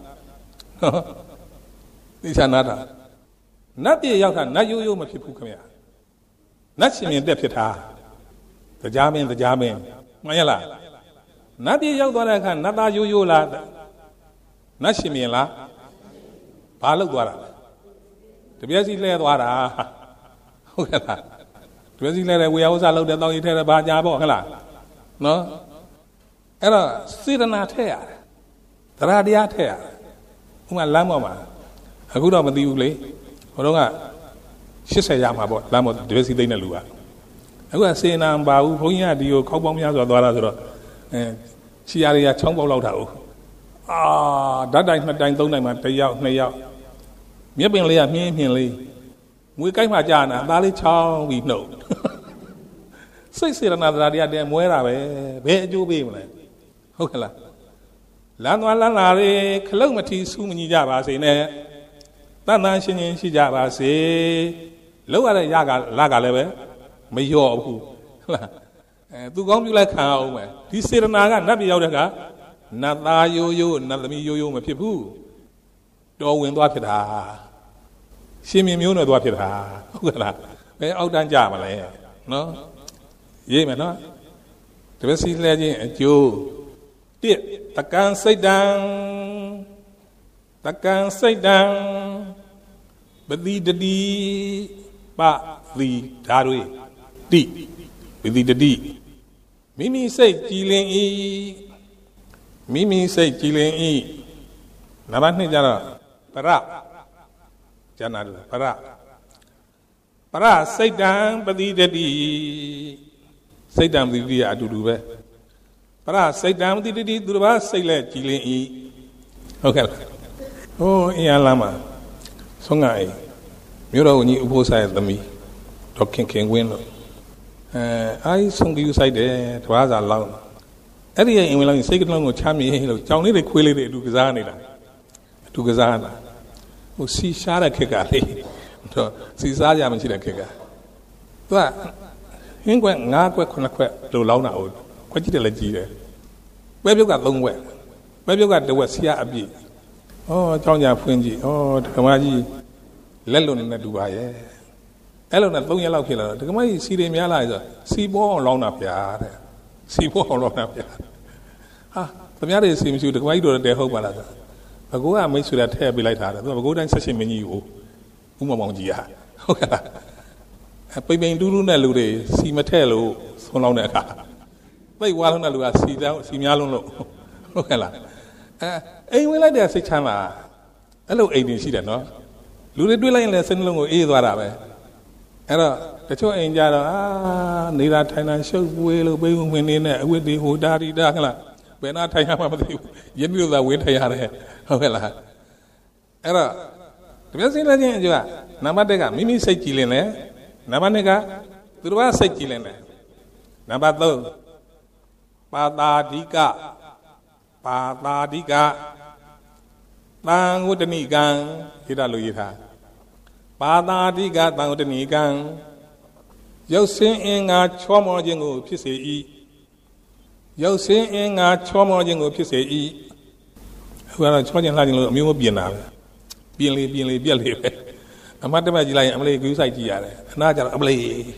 သိချာနာထောင်နတ်ပြည်ရောက်တာနတ်ရိုးရိုးမဖြစ်ဘူးခင်ဗျာနတ်ရှင်မြင်တက်ဖြစ်တာတရားမင်းတရားမင်းမှန်ရလားနတ်ပြည်ရောက်သွားတဲ့အခါနတ်သားရိုးရိုးလားနတ်ရှင်မြင်လားဘာလုပ်သွားတာတပြည့်စီလဲသွားတာဟုတ်ကဲ့လားတပြည့်စီလဲတယ်ဝေယဥစ္စာလုပ်တယ်တောင်းရထဲတယ်ဘာညာပေါ့ဟုတ်လားနော်အဲ့တော့စေတနာထည့်ရတယ်တရားတရားထည့်ရတယ်ဥမာလမ်းပေါ်မှာအခုတော့မသိဘူးလေဟိုတော့ကရှစ်ဆယ်ရမှာပေါ့လမ်းပေါ်တပြည့်စီသိမ့်တဲ့လူကအခုကစေနာမပါဘူးဘုန်းကြီးကဒီကိုခောက်ပေါင်းများစွာသွားတာဆိုတော့အဲခြေရတွေကချောင်းပေါက်လောက်တာဟုတ်အာဓာတ်တိုင်နှစ်တိုင်သုံးတိုင်မှာတစ်ယောက်နှစ်ယောက်မြက်ပင်လေးကမြင်းမြင်းလေးမွေကိုက်မှကြာနာအသားလေးချောင်းပြီးနှုတ်စိတ်စေရနာတရားတွေကတည်းမွဲတာပဲဘယ်အကျိုးပေးမလဲဟုတ်ကဲ့လားလမ်းသွားလမ်းလာတွေခလုတ်မထီဆူးမညီကြပါစေနဲ့တန်တန်ရှင်းရှင်းရှိကြပါစေလောက်ရတဲ့ရကလာကလည်းပဲမလျော့ဘူးဟုတ်လားအဲသူကောင်းပြုလိုက်ခံအောင်မယ်ဒီစေရနာကနတ်ပြည်ရောက်တဲ့ကနတ်သားရိုးရိုးနတ်သမီးရိုးရိုးမဖြစ်ဘူးတော်ဝင်သွားဖြစ်တာရှင်မြင်မျိုးနဲ့သွားဖြစ်တာဟုတ်ကဲ့လားဘယ်အောက်တန်းကြမလဲနော်ရေးမယ်နော်တပည့်စီလဲခြင်းအကျိုးတစ်တကံစိတ်တံတကံစိတ်တံပတိတတိပသီဓာတွေတိပတိတတိမိမိစိတ်ကြည်လင်၏မိမိစိတ်ကြည်လင်၏နံပါတ်နှစ်ကျတော့ပရကျန်တာပရပရစိတ်တံပတိတတိစိတ်တံပတိတတိအတူတူပဲပရစိတ်တံပတိတတိသူတစ်ပါးစိတ်လက်ကြည်လင်၏ဟုတ်ကဲ့ဟိုအင်းအလားမှာဆုံးငါအိမြို့တော်ကြီးဥပိုးဆိုင်သမီးဒေါခင်ခင်ဝင်းတို့အဲအားကြီးဆုံးကူးဆိုင်တယ်တဘာသာလောင်းအဲ့ဒီရဲ့အင်ဝင်လောင်းစိတ်ကလုံးကိုချမ်းမြေလို့ကြောင်လေးတွေခွေးလေးတွေအတူကစားနေတာအတူကစားတာဟိုစီရှားတဲ့ခက်ကလေးတော့စီစားကြမရှိတဲ့ခက်ကသူကဟင်းကွက်၅ကွက်ခုနှစ်ကွက်လို့လောင်းတာဟုတ်ခွက်ကြည့်တယ်လည်းကြည့်တယ်ပဲပြုတ်က၃ကွက်ပဲပြုတ်ကတစ်ဝက်ဆရာအပြည့်ဩကြောင်းကြဖွင့်ကြည့်ဩဒကမကြီးလက်လွန်နေတူပါရဲ့အဲ့လိုနဲ့၃ရက်လောက်ဖြစ်လာတော့ဒကမကြီးစီတွေများလာဆိုစီပေါ်အောင်လောင်းတာဗျာတဲ့စီပေါ်အောင်လောင်းတာဗျာဟာသမ ्या တွေစီမရှိဘူးဒကမကြီးတို့တဲဟုတ်ပါလားဆိုဘကိုးကမိတ်ဆွေလာထည့်ပေးလိုက်တာတဲ့သူကဘကိုးတိုင်းဆက်ရှင်မင်းကြီးကိုဥမမောင်ကြီးဟာဟုတ်ကဲ့လားပိမ့်ပိမ့်တူးတူးနဲ့လူတွေစီမထည့်လို့ဆုံးလောင်းတဲ့အခါသိဝါလုံးတဲ့လူကစီတောင်းစီများလုံးလို့ဟုတ်ကဲ့လားအဲအိမ်ဝင်လိုက်တဲ့စိတ်ချမ်းသာအဲ့လိုအိမ်တွေရှိတယ်နော်လူတွေတွေ့လိုက်ရင်လည်းစိတ်နှလုံးကိုအေးသွားတာပဲအဲ့တော့တချို့အိမ်ကြတော့အာနေတာထိုင်တာရှုပ်ပွေးလို့ပိန်းဝင်နေတဲ့အဝတ်တွေဟိုတာရီတာခလားဘယ်နာထိုင်ရမှမသိဘူးရင်းမြို့သာဝင်းထိုင်ရတယ်ဟုတ်ကဲ့လားအဲ့တော့တပြည့်စင်းလည်းချင်းအကျိုးကနံပါတ်တစ်ကမိမိစိတ်ကြည်လင်တယ်နံပါတ်နှစ်ကသူတို့ကစိတ်ကြည်လင်တယ်နံပါတ်သုံးပါတာဓိကပါတာဓိကသံဝတ္တနိကံဣဒလိုရထားပါတာဓိကသံဝတ္တနိကံရုပ်စင်းအင်္ဂါချောမောခြင်းကိုဖြစ်စေ၏ရုပ်စင်းအင်္ဂါချောမောခြင်းကိုဖြစ်စေ၏ဟိုကတော့ချောခြင်းလှခြင်းလို့အမျိုးမျိုးပြင်တာပဲပြင်လေပြင်လေပြက်လေပဲအမတ်တမကြည့်လိုက်ရင်အမလေးဂူးဆိုင်ကြည့်ရတယ်အနာကျတော့အမလေး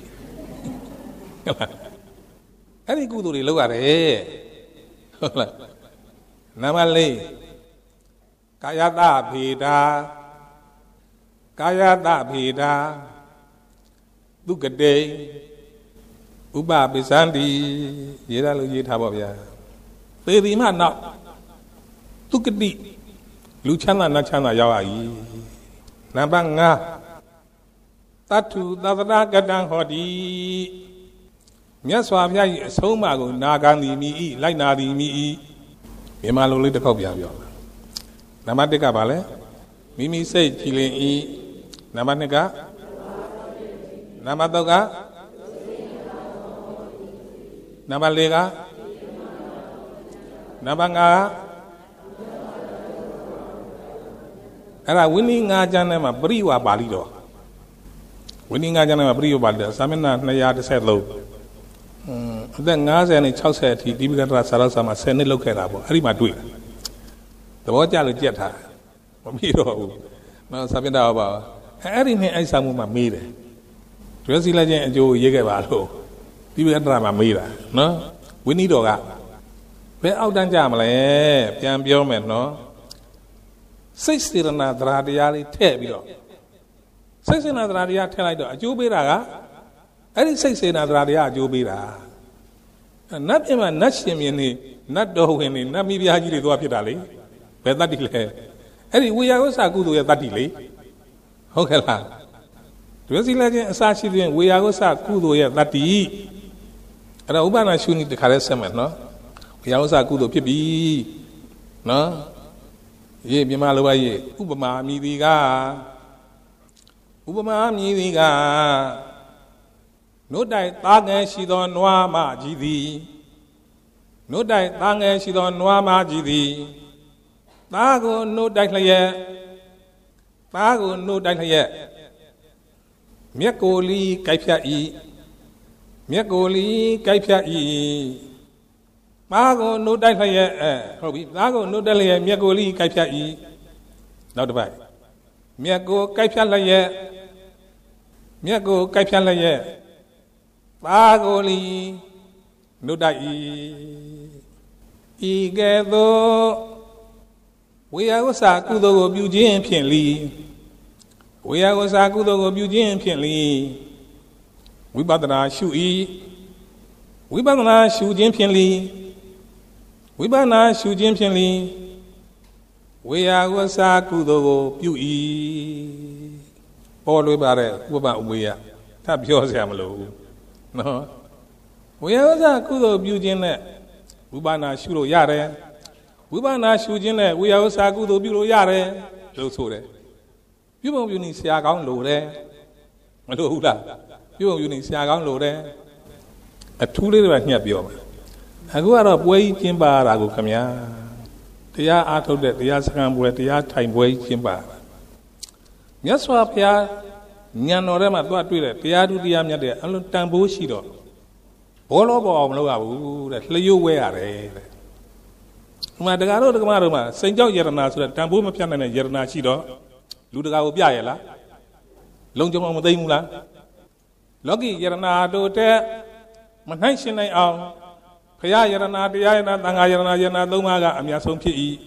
အဲ့ဒီကုသိုလ်တွေလုပ်ရတယ်ဟုတ်လားနံပါတ်လေးကာယတဖေတာကာယတဖေတာဒုက္ကတေဥပပိသန္တိရေးရလို့ရေးထားပါဗျာသေဒီမှနောက်ဒုက္ကတိလူချမ်းသာနတ်ချမ်းသာရောက်ရည်နံပါတ်၅ Tatu Tadana Gadan Hodi Miaswamia Somago Nagani mi like Nadi mi Emalo little copy of your Namateka Bale Mimi say Chile e Namanega Namadoga Namalega Nabanga Era winning a janama briwa balido. Winning a janama brio balda, Samina Nayad said low. Then Naz and a child said he did Sarasama send a look at Abo, Harima do it. The water jet her. Miro, no Sabina about Harry Samuma made. Tracy Legend and Joe Yegavalo. Dividend drama mira, no? We need Oga. Where out and Jamale, Pian Bioman, no? Sixty and a radiali table. Sixty and a radia tell I do a jubira. I didn't say in a radia jubira. And not even a nutshim in not doing in, not maybe I did go up to Dali. But that delay. Any we are also good with that delay. Okay, la. Tracy Legend Sashi, we are also good with that tea. And I Ubana should need the caressament, no? We are also good with Pibi. No? Ye Bimalaway, Ubama Midiga Ubama Midiga No die Tang she don't know ma gidi. No die Tang she don't know ma gidi. Tago no die laye. Tago no die laye. Miakoli Kaipia e Miakoli Kaipia e Mago no die laye, Hobby, Mago no delay, Miagoli Kaipia e. Not by Miago Kaipia laye, Miago Kaipia laye, Magoli no die e. Egedo we are Sakudo of Eugene Pienly. We are Sakudo of Eugene Pienly. We bought shoe e. We bought shoe Jim Pienly. We banana shoe Jim Pienly. We are was a kudo pew e. All the way about it. What about we are? Tap yours, Amalo. No. We are a kudo beauty. We banana shoe yare. We banana shoe Jin. We are also a kudo beauty yare. Low so there. You won't you need to see a gown low there. Malula. You won't you need to see a gown low there. A two little at near Bioma. I go out of way Jimba, I go come here. They are out of that, they are second where they are time way Jimba. Yes, what Pia Nyanorema got with it, Pia do the Amia there, and look tambo shido. All over Loa, that lay you wear. My Dagaro de Maruma, Saint John Yerana, so that Tambo Mapian and Yerna Shido, Ludago Biala, Longjom Daimula, Logi Yerana do there, Manation I own. Kaya Yerana, the Yana, Tangayana, Yana, Lomaga, Amia Som P.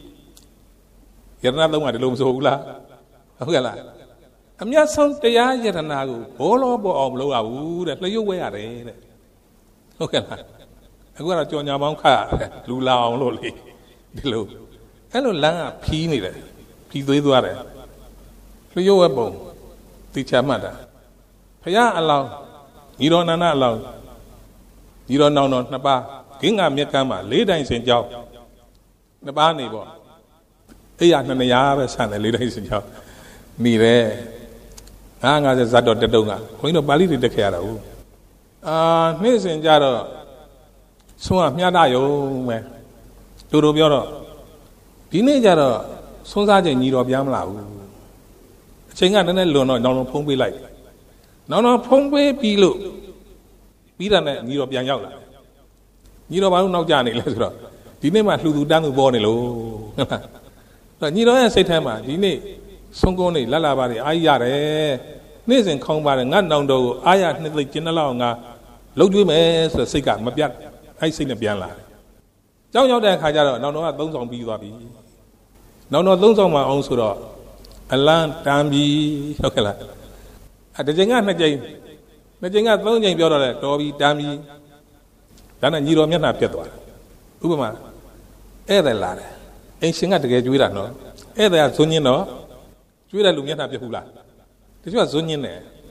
Yerna Loma, the Lomsola. Ogala. Amia Som Tea Yeranago, all over of Loa, that lay away at it. Ogala. I got a John Yamonka, Lula on Loli. Below. Hello, Langa, P. Nida. P. Duare. Leo Ebo, teacher mother. Kaya allow. You don't know allow. You don't know not Napa. King Amikama, later in Saint John. The Barney boy. They are not a yard, son, and later in Saint John. Mire. Hanga the Zado de Donga. When the Bali did the care. Ah, Miss in Jaro. So I'm Yadayo, man. To Rubioro. Teenager, Sonsa Niro Yamla. Chinga and Lono, no Pombe like. No, no, Pombe Pilo. Peter Niro Yanga. You know, I don't know Johnny. Let's go. The name of Ludu Danu Bornelo. But you know, I say, Tama, the name Songoni, Lalabari, Ayare, Nizan Kongbar, and Nando, Ayat, Nidley Generalonga, Lodum, the Sika, Mabiat, I sing the Biala. Don't know that Kajara, no, no, I don't on Biwabi. No, no, those on my own sura. Alan, Tambi, Okala. At the Jenga, Najay, the Jenga, don't you know, Toby, Tambi. Dana Niro Miana Pietwa. Ubama. Ere Lare. Ain't sing at the Gajuira, no? Ere Zunino. Juira Lumiana Pihula. This was Zunine.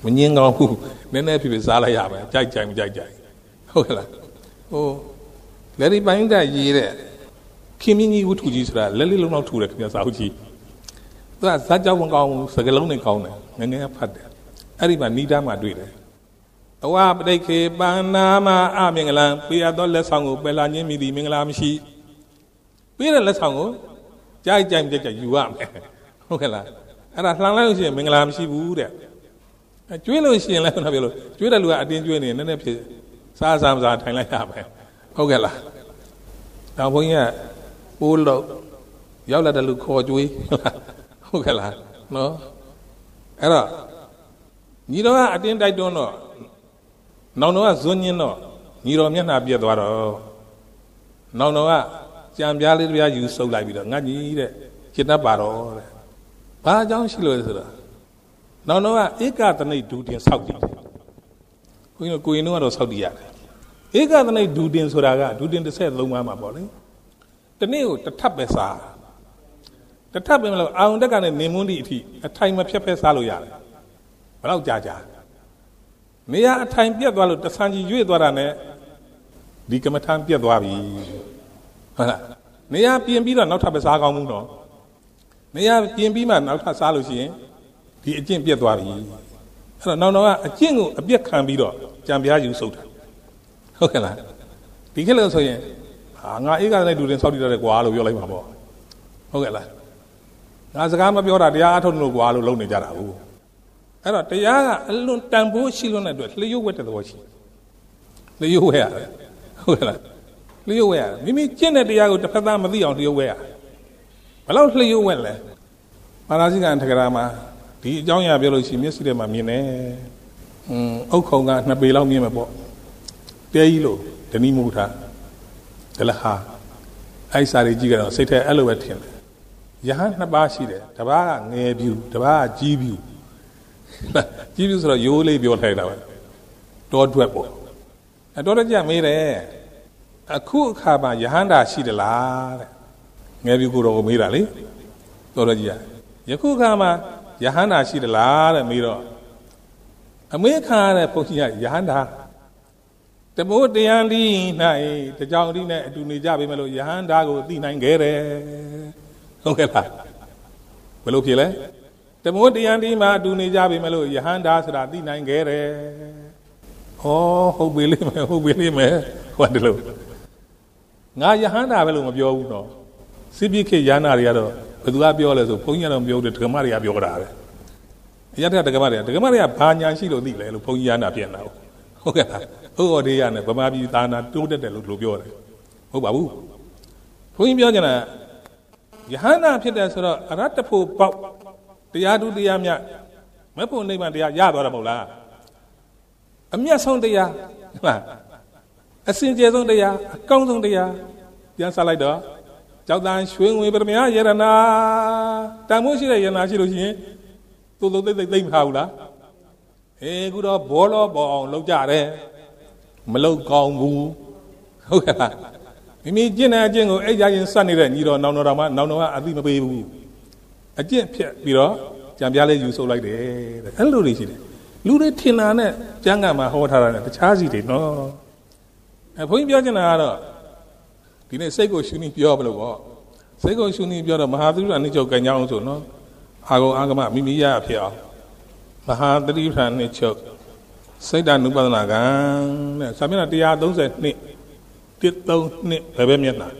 မငင်းကောင်းဘူးနည်းနည်းဖြစ်ဖြစ်စားလိုက်ရမယ်ကြိုက်ကြိုက်မကြိုက်ကြိုက်ဟုတ်ကဲ့လားဟိုလက်ဒီပိုင်းကရေးတဲ့ခင်မင်းကြီးဝတ္ထုကြီးဆိုတာလက်လေးလုံးလောက်ထူတယ်ခင်ဗျာစာအုပ်ကြီးသူကဇာတ်ကြောင်းမကောင်းဘူးစကလုံးနဲ့ကောင်းတယ်ငငယ်ဖတ်တယ်အဲ့ဒီမှာဏိဒာမှာတွေ့တယ်အဝပဋိခေပန္နာမအမင်္ဂလံပေးရသောလက်ဆောင်ကိုပယ်လာခြင်းမိသည်မင်္ဂလာမရှိပေးတဲ့လက်ဆောင်ကိုကြိုက်ကြိုက်ကြိုက်ကြိုက်ယူရမယ်ဟုတ်ကဲ့လားအဲ့ဒါလှန်လိုက်လို့ရှိရင်မင်္ဂလာမရှိဘူးတဲ့ကျွေးလို့ရှိရင်လည်းပြောလို့ကျွေးတဲ့လူကအတင်းကျွေးနေနည်းနည်းဖြစ်စားစားမစားထိုင်လိုက်ရမယ်ဟုတ်ကဲ့လားတောင်ဘုန်းကြီးကပိုးလို့ရောက်လာတဲ့လူခေါ်ကျွေးဟုတ်ကဲ့လားနော်အဲ့တော့ညီတော်ကအတင်းတိုက်တွန်းတော့နောင်တော်ကဇွန်းညင်းတော့ညီတော်မျက်နှာပြက်သွားတော့နောင်တော်ကကြံပြားလေးတစ်ပြားယူဆုပ်လိုက်ပြီးတော့ငါကြီးတဲ့จิตတတ်ပါတော့တဲ့ဘာအကြောင်းရှိလို့လဲဆိုတော့နောင်တော်ကဧကသနိဒုတင်ဆောက်တည်တယ်ဘုန်းကြီးတို့ကိုရင်တို့ကတော့ဆောက်တည်ရတယ်ဧကသနိဒုတင်ဆိုတာကဒုတင်တစ်ဆက်သုံးပါးမှာပေါ့လေတနေ့ကိုတစ်ထပ်ပဲစားတစ်ထပ်ပဲမလို့အာုံတက်ကနဲ့နေမွန်းဒီအထိအထိုင်မဖြတ်ဖက်စားလို့ရတယ်ဘယ်တော့ကြာကြာနေရအထိုင်ပြတ်သွားလို့တဆန်ကြီးရွေ့သွားတာနဲ့ဒီကမ္မထံပြတ်သွားပြီဟုတ်လားနေရပြင်ပြီးတော့နောက်ထပ်ပဲစားကောင်းမှုတော့နေရပြင်ပြီးမှနောက်ထပ်စားလို့ရှိရင်ဒီအကျင့်ပြတ်သွားပြီအဲ့တော့နောက်တော့အကျင့်ကိုအပြတ်ခံပြီးတော့ကြံပြားယူဆုပ်တာဟုတ်ကဲ့လားဒီခေတ်လို့ဆိုရင်ဟာငါဧကနဲ့ဒူတင်ဆောက်တည်တယ်ကွာလို့ပြောလိုက်မှာပေါ့ဟုတ်ကဲ့လားငါစကားမပြောတာတရားအထုတ်လို့ကွာလို့လုံနေကြတာဟုတ်အဲ့တော့တရားကအလွန်တန်ဖိုးရှိလို့တဲ့အတွက်လျှို့ဝှက်တဲ့သဘောရှိလျှို့ဝှက်ရတယ်ဟုတ်ကဲ့လားလျှို့ဝှက်ရတယ်မိမိကျင့်တဲ့တရားကိုတစ်ဖက်သားမသိအောင်လျှို့ဝှက်ရဘယ်လောက်လျှို့ဝှက်လဲပါရာဇိကံထကရာမှာဒီအကြောင်းအရာပြောလို့ရှိရင်မျက်စိထဲမှာမြင်တယ်อืมအုတ်ခုံကနှစ်ပေလောက်မြင်မှာပေါ့တဲကြီးလို့ဒဏိမုထာဒလဟာအဲ့စာတွေကြည့်ကြတော့စိတ်ထဲအဲ့လိုပဲထင်တယ်ယဟန်နှစ်ပါးရှိတယ်တစ်ပါးကငယ်ပြူတစ်ပါးကကြီးပြူကြီးပြူဆိုတော့ရိုးလေးပြောလိုက်တာပဲတောထွက်ပေါ့အတော်တကြမေးတယ်အခုအခါမှာယဟန်တာရှိသလားတဲ့ငယ်ပြူကိုတော့မေးတာလေတော်တော်ကြီးယခုအခါမှာယဟန်တာရှိသလားတဲ့မေးတော့အမေခါရတဲ့ဘုန်းကြီးကယဟန်တာတမိုးတရားလီ၌တကြောင်ဒီနဲ့အတူနေကြပြီမလို့ယဟန်တာကိုသိနိုင်ခဲ့တယ်ဟုတ်ကဲ့လားဘယ်လိုဖြစ်လဲတမိုးတရားလီမှာအတူနေကြပြီမလို့ယဟန်တာဆိုတာသိနိုင်ခဲ့တယ်ဩဟုတ်ပြီလိမ့်မယ်ဟုတ်ပြီလိမ့်မယ်ဟောတယ်လို့ငါယဟန်တာပဲလို့မပြောဘူးတော့စိပိခေယန္နာတွေကတော့ဘယ်သူကပြောလဲဆိုဘုန်းကြီးကတော့မပြောဘူးဒကမတွေကပြောတာပဲအရထဒကမတွေကဒကမတွေကဘာညာရှိလို့သိလဲလို့ဘုန်းကြီးယန္နာပြန်တာဟုတ်ကဲ့လားဟုတ်တော်သေးရနဲ့ဗမာပြည်သာနာတိုးတက်တယ်လို့လို့ပြောတယ်ဟုတ်ပါဘူးဘုန်းကြီးပြောကြတာယဟန္တာဖြစ်တယ်ဆိုတော့အရတ္တဖို့ပေါက်တရားတူတရားမြတ်မဖို့နိဗ္ဗာန်တရားရသွားတာမဟုတ်လားအမြတ်ဆုံးတရားဟုတ်လားအစင်ကြယ်ဆုံးတရားအကောင်းဆုံးတရားပြန်ဆက်လိုက်တော့ကြောက်တန်ရွှေငွေပရမယယရဏတန်မိုးရှိတဲ့ယရဏရှိလို့ရှိရင်သို့သို့သိသိသိမထားဘူးလားအေးခုတော့ဘောလောပေါ်အောင်လုပ်ကြတယ်မလုပ်ကောင်းဘူးဟုတ်ကဲ့လားမိမိကျင့်တဲ့အကျင့်ကိုအဲ့ကြရင်စနေတဲ့ညီတော်နောင်တော်တော်မှနောင်တော်ကအသိမပေးဘူးအကျင့်ဖြတ်ပြီးတော့ကြံပြားလေးယူဆုပ်လိုက်တယ်တဲ့အဲ့လိုတွေရှိတယ်လူတွေထင်တာနဲ့ကျမ်းဂန်မှာဟောထားတာနဲ့တခြားစီတွေနော်အဲဘုန်းကြီးပြောချင်တာကတော့ဒီနေ့စိတ်ကိုရှုနေပြောဘလို့ပေါ့စိတ်ကိုရှုနေပြောတော့မဟာသတိပ္ပံနှိချုပ်ကြံကြအောင်ဆိုနော်အာဂုံအာဂမမိမိရဖြစ်အောင်မဟာသတိပ္ပံနှိချုပ်စိတ်တ ानु ပဒနာကံတဲ့စာမျက်နှာone thirty-two one thirty-twoဘယ်ဘက်မျက်နှာ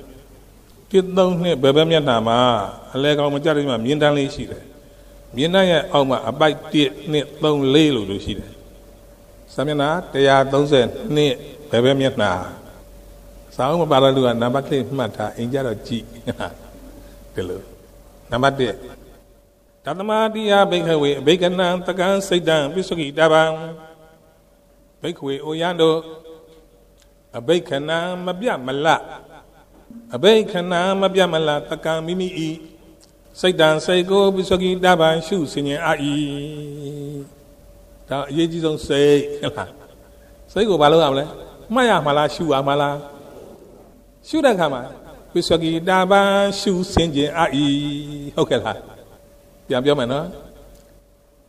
one thirty-twoဘယ်ဘက်မျက်နှာမှာအလဲကောင်မကြတဲ့မှာမြင်းတန်းလေးရှိတယ်မြင်းတန်းရဲ့အောက်မှာအပိုက်one two threeလို့လို့ရှိတယ်စာမျက်နှာone thirty-twoဘယ်ဘက်မျက်နှာစာအုပ်မပါတဲ့လူကနံပါတ်လေးမှတ်ထားအိမ်ကြတော့ကြည့်ဒီလိုနံပါတ်oneတသမတိယဘိက္ခဝေအဘိက္ခဏံတကံစိတ်တံပစ္စုကိတဗံဘိက္ခဝေအိုယံတို့အဘိက္ခဏံမပြတ်မလအဘိက္ခဏံမပြတ်မလတကံမိမိဤစိတ်တံစိတ်ကိုပစ္စုကိတဗံရှုစင်ញအာဤဒါအရေးကြီးဆုံးစိတ်ဟုတ်လားစိတ်ကိုဘာလုပ်ရမလဲမှတ်ရမှာလားရှုရမှာလားရှုတဲ့အခါမှာပစ္စုကိတဗံရှုစင်ញအာဤဟုတ်ကဲ့လားပြန်ပြောမယ်နော်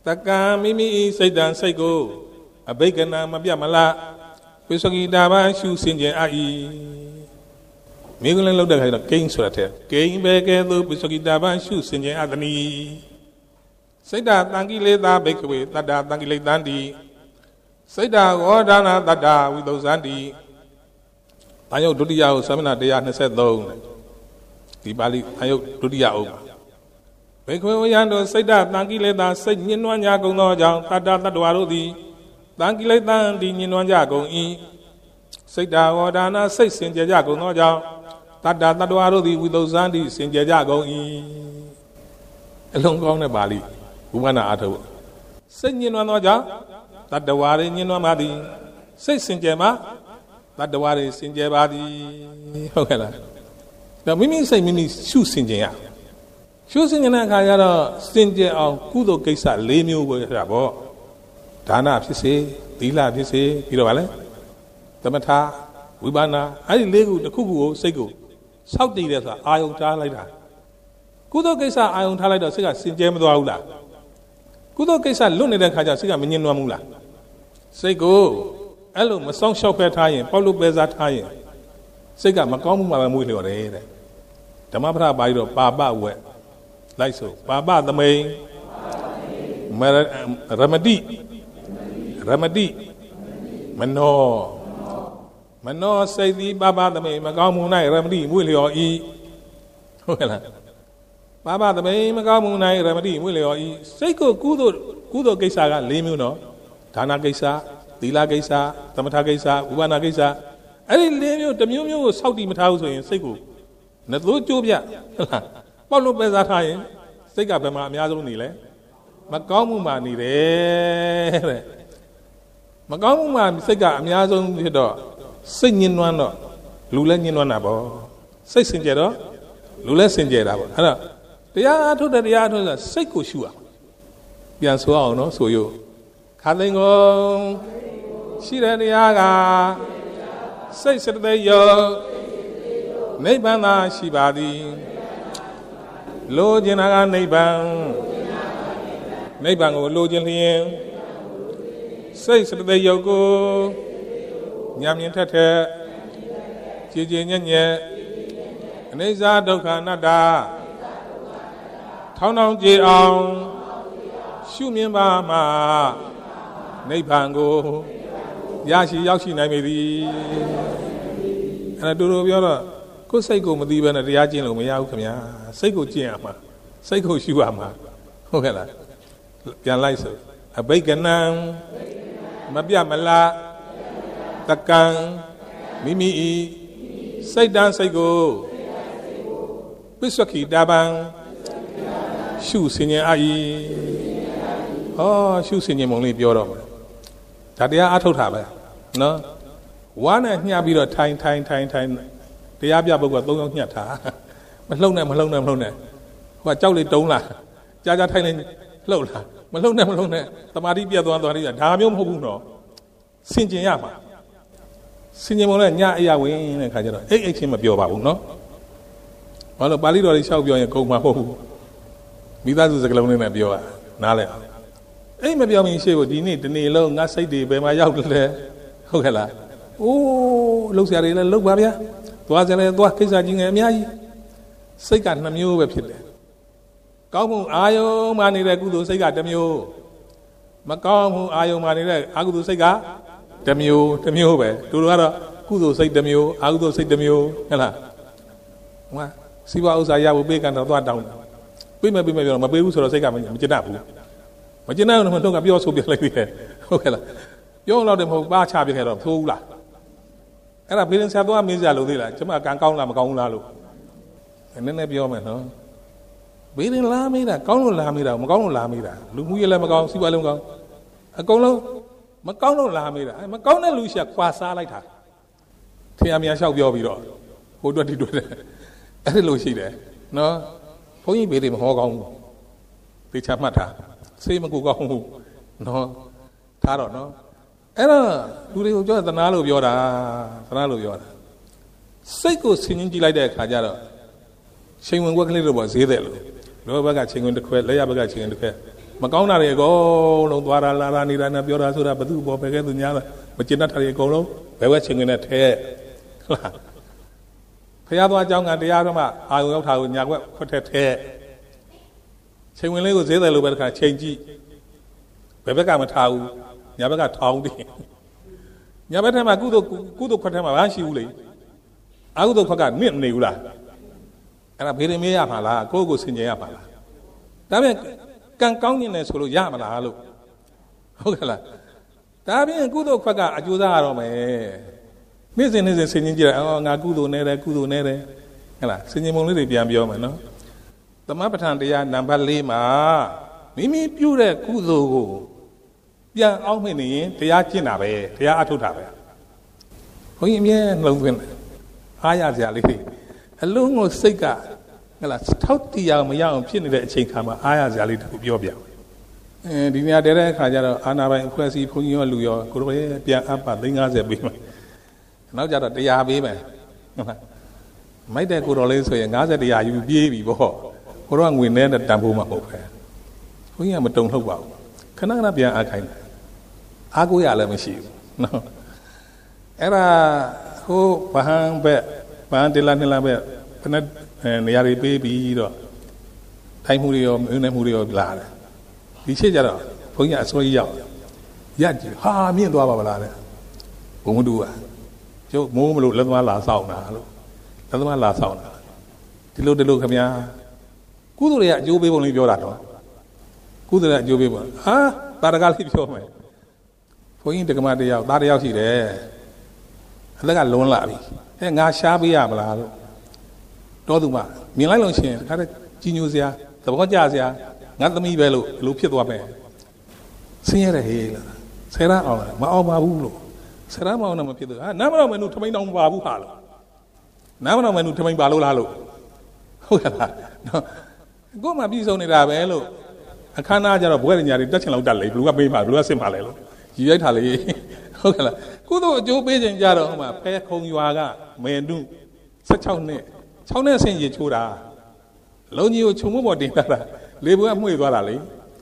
Taka mimi saidan saigo abegana mabia mala Pisogi daba shu sinje ai Migulan lo da king surate king beke do pisogi daba shu sinje adani Saida tangi le da bekwe tada tangi le dandi Saida godana tada with those andi Ayo dudia samina deya neset do Di bali ayo dudia o Bekwe yando saida tangi le da sai nyinwa nya gong no jang tada tadwa ro di Tangi le dandi nyinwa nya gong i Saida godana sai sinje ja gong no jang tada tadwa ro di with those andi sinje ja gong i Along gong ne bali Bumana atau Sai nyinwa no jang tada wari nyinwa madi Sai sinje ma tada wari sinje badi Okay la Da mimi sai mimi shu sinje ya Shu sinje na kaya ra sinje ang kudo kaisa le myo ko ya bo Dana phit se Thila phit se Pi ro ba le Tamatha Vibana ai le ku takku ku ko sai ko Sauk tei le so ayong ta lai da Kudo kaisa ayong ta lai do sai ka sinje ma twa hu la Kudo kaisa luat nede kha ja sai ka ma nyin nwa mu la Sai ko ai lo ma song shop phe tha yin paut lo pe sa tha yin Sai ka ma kaung mu ma ba mwe lyo de de Dhamma Phra ba do pa pa wet Lai so pa pa thamai Ramadi Ramadi Mano Mano sai di pa pa thamai ma kaung mu nai ramadi mwe lyo iဟုတ်ကဲ့လားပါပါတမိန်မကောင်းမှုနိုင်ရမတိမွေလျော်ဤစိတ်ကိုကုသိုလ်ကုသိုလ်ကိစ္စက၄မျိုးနော်ဒါနကိစ္စသီလကိစ္စသမထကိစ္စဥပနာကိစ္စအဲ့ဒီ၄မျိုးတစ်မျိုးမျိုးကိုစောင့်တည်မထားဘူးဆိုရင်စိတ်ကိုနှသိုးကျိုးပြဟုတ်လားပေါက်လို့ပဲစားထားရင်စိတ်ကဘယ်မှာအများဆုံးနေလဲမကောင်းမှုမှနေတယ်တဲ့မကောင်းမှုမှစိတ်ကအများဆုံးဖြစ်တော့စိတ်ညှဉ်းနှွမ်းတော့လူလည်းညှဉ်းနှွမ်းတာပေါ့စိတ်စင်ကြယ်တော့လူလည်းစင်ကြယ်တာပေါ့အဲ့တော့တရားအထုတ်တဲ့တရားအထုတ်ဆိုစိတ်ကိုရှုအောင်ပြန်ဆိုအောင်နော်ဆိုရို့ခါသိင်ကုန်ရှိတဲ့တရားကစိတ်စတဲ့ယောနိဗ္ဗာန်သာရှိပါသည်လိုချင်တာကနိဗ္ဗာန်နိဗ္ဗာန်ကိုလိုချင်လျင်စိတ်စတဲ့ယောကိုညံမြင်ထက်ထက်ကြည်ကြည်ညက်ညက်အနိစ္စဒုက္ခအနတ္တထောင်းထောင်းကြည်အောင်ရှုမြင်ပါမှာနိဗ္ဗာန်ကိုရရှိရောက်ရှိနိုင်ပြီအဲ့ဒါတူတူပြောတော့ကိုယ်စိတ်ကိုမသိဘဲနဲ့တရားကျင့်လို့မရဘူးခင်ဗျာစိတ်ကိုကျင့်ရမှာစိတ်ကိုရှုရမှာဟုတ်ကဲ့လားပြန်လိုက်စို့အဘိက္ခဏံမပြမလားတကံမိမိဤစိတ်တန်းစိတ်ကိုပစ္စခိတပံရှုစင်ញအာဤဟောရှုစင်ញမုံလေးပြောတော့မယ်ဒါတရားအထုတ်တာပဲနော်ဝါနဲ့ညှပ်ပြီးတော့ထိုင်ထိုင်ထိုင်ထိုင်တရားပြပုဂ္ဂိုလ်ကသုံးယောက်ညှပ်တာမလှုပ်နဲ့မလှုပ်နဲ့မလှုပ်နဲ့ဟိုကကြောက်လေးတုံးလာကြာကြာထိုင်နေလှုပ်လာမလှုပ်နဲ့မလှုပ်နဲ့တမာတိပြတ်သွားသွားတယ်ဒါမျိုးမဟုတ်ဘူးနော်စင်ကြင်ရမှာစင်ကြင်မုံနဲ့ညအရာဝင်တဲ့ခါကျတော့အိတ်အိတ်ချင်းမပြောပါဘူးနော်ဘာလို့ပါဠိတော်လေးလျှောက်ပြောရင်ကုန်မှာမဟုတ်ဘူးမိသားစုစကလုံးလေးနဲ့ပြောတာနားလဲအောင်အိမ်မပြောမင်းရှိဖို့ဒီနေ့ဒီနေ့လုံးငါစိတ်တွေဘယ်မှာရောက်လဲဟုတ်ကဲ့လားအိုးလှုပ်ရှားတွေလည်းလှုပ်ပါဗျာသွားစလည်းသွားကိစ္စကြီးငယ်အများကြီးစိတ်ကနှစ်မျိုးပဲဖြစ်တယ်ကောင်းမှုအာယုံမှနေတဲ့ကုသိုလ်စိတ်ကတစ်မျိုးမကောင်းမှုအာယုံမှနေတဲ့အကုသိုလ်စိတ်ကတစ်မျိုးတစ်မျိုးပဲသူတို့ကတော့ကုသိုလ်စိတ်တစ်မျိုးအကုသိုလ်စိတ်တစ်မျိုးဟုတ်လားဟိုစီးပွားဥစ္စာရဖို့ပေးကန်တော့သွားတောင်းတယ်ပေးမယ်ပေးမယ်ပြောတော့မပေးဘူးဆိုတော့စိတ်ကမကျင်တတ်ဘူးမကျင်တဲ့တော့ကပြောဆိုပြလိုက်ပြီဟုတ်ကဲ့လားပြောတော့တယ်မဟုတ်ပါချပြခဲ့တော့သိုးဘူးလားအဲ့ဒါဘေးရင်ဆရာသွားမင်းစရာလို့သေးလားကျမကံကောင်းလားမကောင်းဘူးလားလို့နည်းနည်းပြောမယ်နော်ဘေးရင်လာမေးတာကောင်းလို့လာမေးတာမကောင်းလို့လာမေးတာလူမှုရေးလည်းမကောင်းစီးပွားလည်းမကောင်းအကုန်လုံးမကောင်းလို့လာမေးတာအဲမကောင်းတဲ့လူရှာကွာစားလိုက်တာထင်အများလျှောက်ပြောပြီးတော့ဟိုတွက်ဒီတွက်တယ်အဲ့ဒီလိုရှိတယ်နော်ဘုန်းကြီးဘေးတွေမဟောကောင်းဘူးသိချမှတ်တာစေးမကူကောင်းဘူးနော်ထားတော့နော်အဲ့တော့လူတွေကိုပြောသနာလို့ပြောတာသနာလို့ပြောတာစိတ်ကိုဆင်ញင်းကြည့်လိုက်တဲ့အခါကျတော့ ချိန်ဝင်ကွက်ကလေးတော့ပေါ့ဈေးတယ်လို့လောဘကချိန်ဝင်တစ်ခွက်လက်ရဘကချိန်ဝင်တစ်ခွက် mà có nào thì có đồng tòa ra là ra đi ra nè biểu ra số ra bắt đầu bỏ về cái dunya là mà trên đất thì có đâu về cái chuyện này thế là phải áo trong ngàn thì áo đó mà ai cũng tháo nhà cũng có thể thế chuyện này có dễ dàng lúc bây giờ change về cái cái mà tháo nhà cái tháo đi nhà bây giờ mà cú đồ cú đồ khoát mà bán xíu lấy áo đồ khoát cái miệng nhiều là anh em biết mấy à mà là cô cô xin nhẹ à mà là đó là càng cao như này số lượng giá mà là luôn ok là đó là cú đồ khoát cái chú ra rồi mà mấy giờ này giờ xin nhẹ là ngã cú đồ này đấy cú đồ này đấy là xin nhẹ mong lấy tiền biểu mà nó tầm mắt bắt thằng thì nằm bắt lấy mà mấy mấy biểu đấy cú đồ giờ ông mình này thì ăn chín à vậy thì ăn thua à vậy có những cái lồng tiền ai ăn gì à vậy lúc ngồi say cả cái là tháo thì giờ mà giờ ông chín này chuyện khám mà ai ăn gì à vậy cũng biểu biểu đi nhà để đấy khai ra rồi anh nào vậy phải si phong nhiêu lùi rồi cô ấy tiền ăn bát đến ngã dẹp bị mà nói ra là thì ăn bị mà mấy đứa cô rồi lên rồi ngã dẹp thì ăn bị bị bị bỏ cô đó nguyên nên là đảm bảo mà không phải có những mà trông không vào khả năng là tiền ăn khai à cô ấy là mấy xíu, nó, ấy là cô bạn bè bạn đi làm đi làm bè, cái này nhà đi bê bì đó, thay mua đi ôm, ướn mua đi ôm là đấy, đi chơi giờ đó, phong nhà soi dạo, giờ chỉ ha miếng toa vào là đấy, cũng đủ à, chứ mua một lụt lên mà là sao nè, lên mà là sao nè, đi lô đi lô cái nhà, cú tôi đấy, chú bê bông đi biểu đạt đó, cú tôi đấy chú bê bông, ha, ta đã gặp đi biểu mày. Phong in được mà đi vào, ta đi vào gì đấy, là cái lôn lại, cái ngã xa bây giờ mà là, đó đúng mà, miếng lái lon xe, cái đó chi nhiêu xe, tập có giá xe, ngã tầm ý về luôn, lúc phía toa về, xe này là, xe ra ở, mà ở mà bu luôn, xe ra mà ở nằm phía toa, nằm ở mình thay nông bà bu hà luôn, nằm ở mình thay bà lô là luôn, không phải là, có mà bây giờ này ra về luôn, khán giả giờ là bữa nhà đi tất nhiên là đặt lại, lúc bây mà lúc xem mà lại luôn. Chỉ ấy thà lấy, ok là, cú tôi chỗ bây giờ ra rồi mà phải không yêu aga, mình đúng, sát chau này, chau này xem gì chú ra, lâu nhiều chú mua một tiền ra, lấy bữa mua đồ là lấy,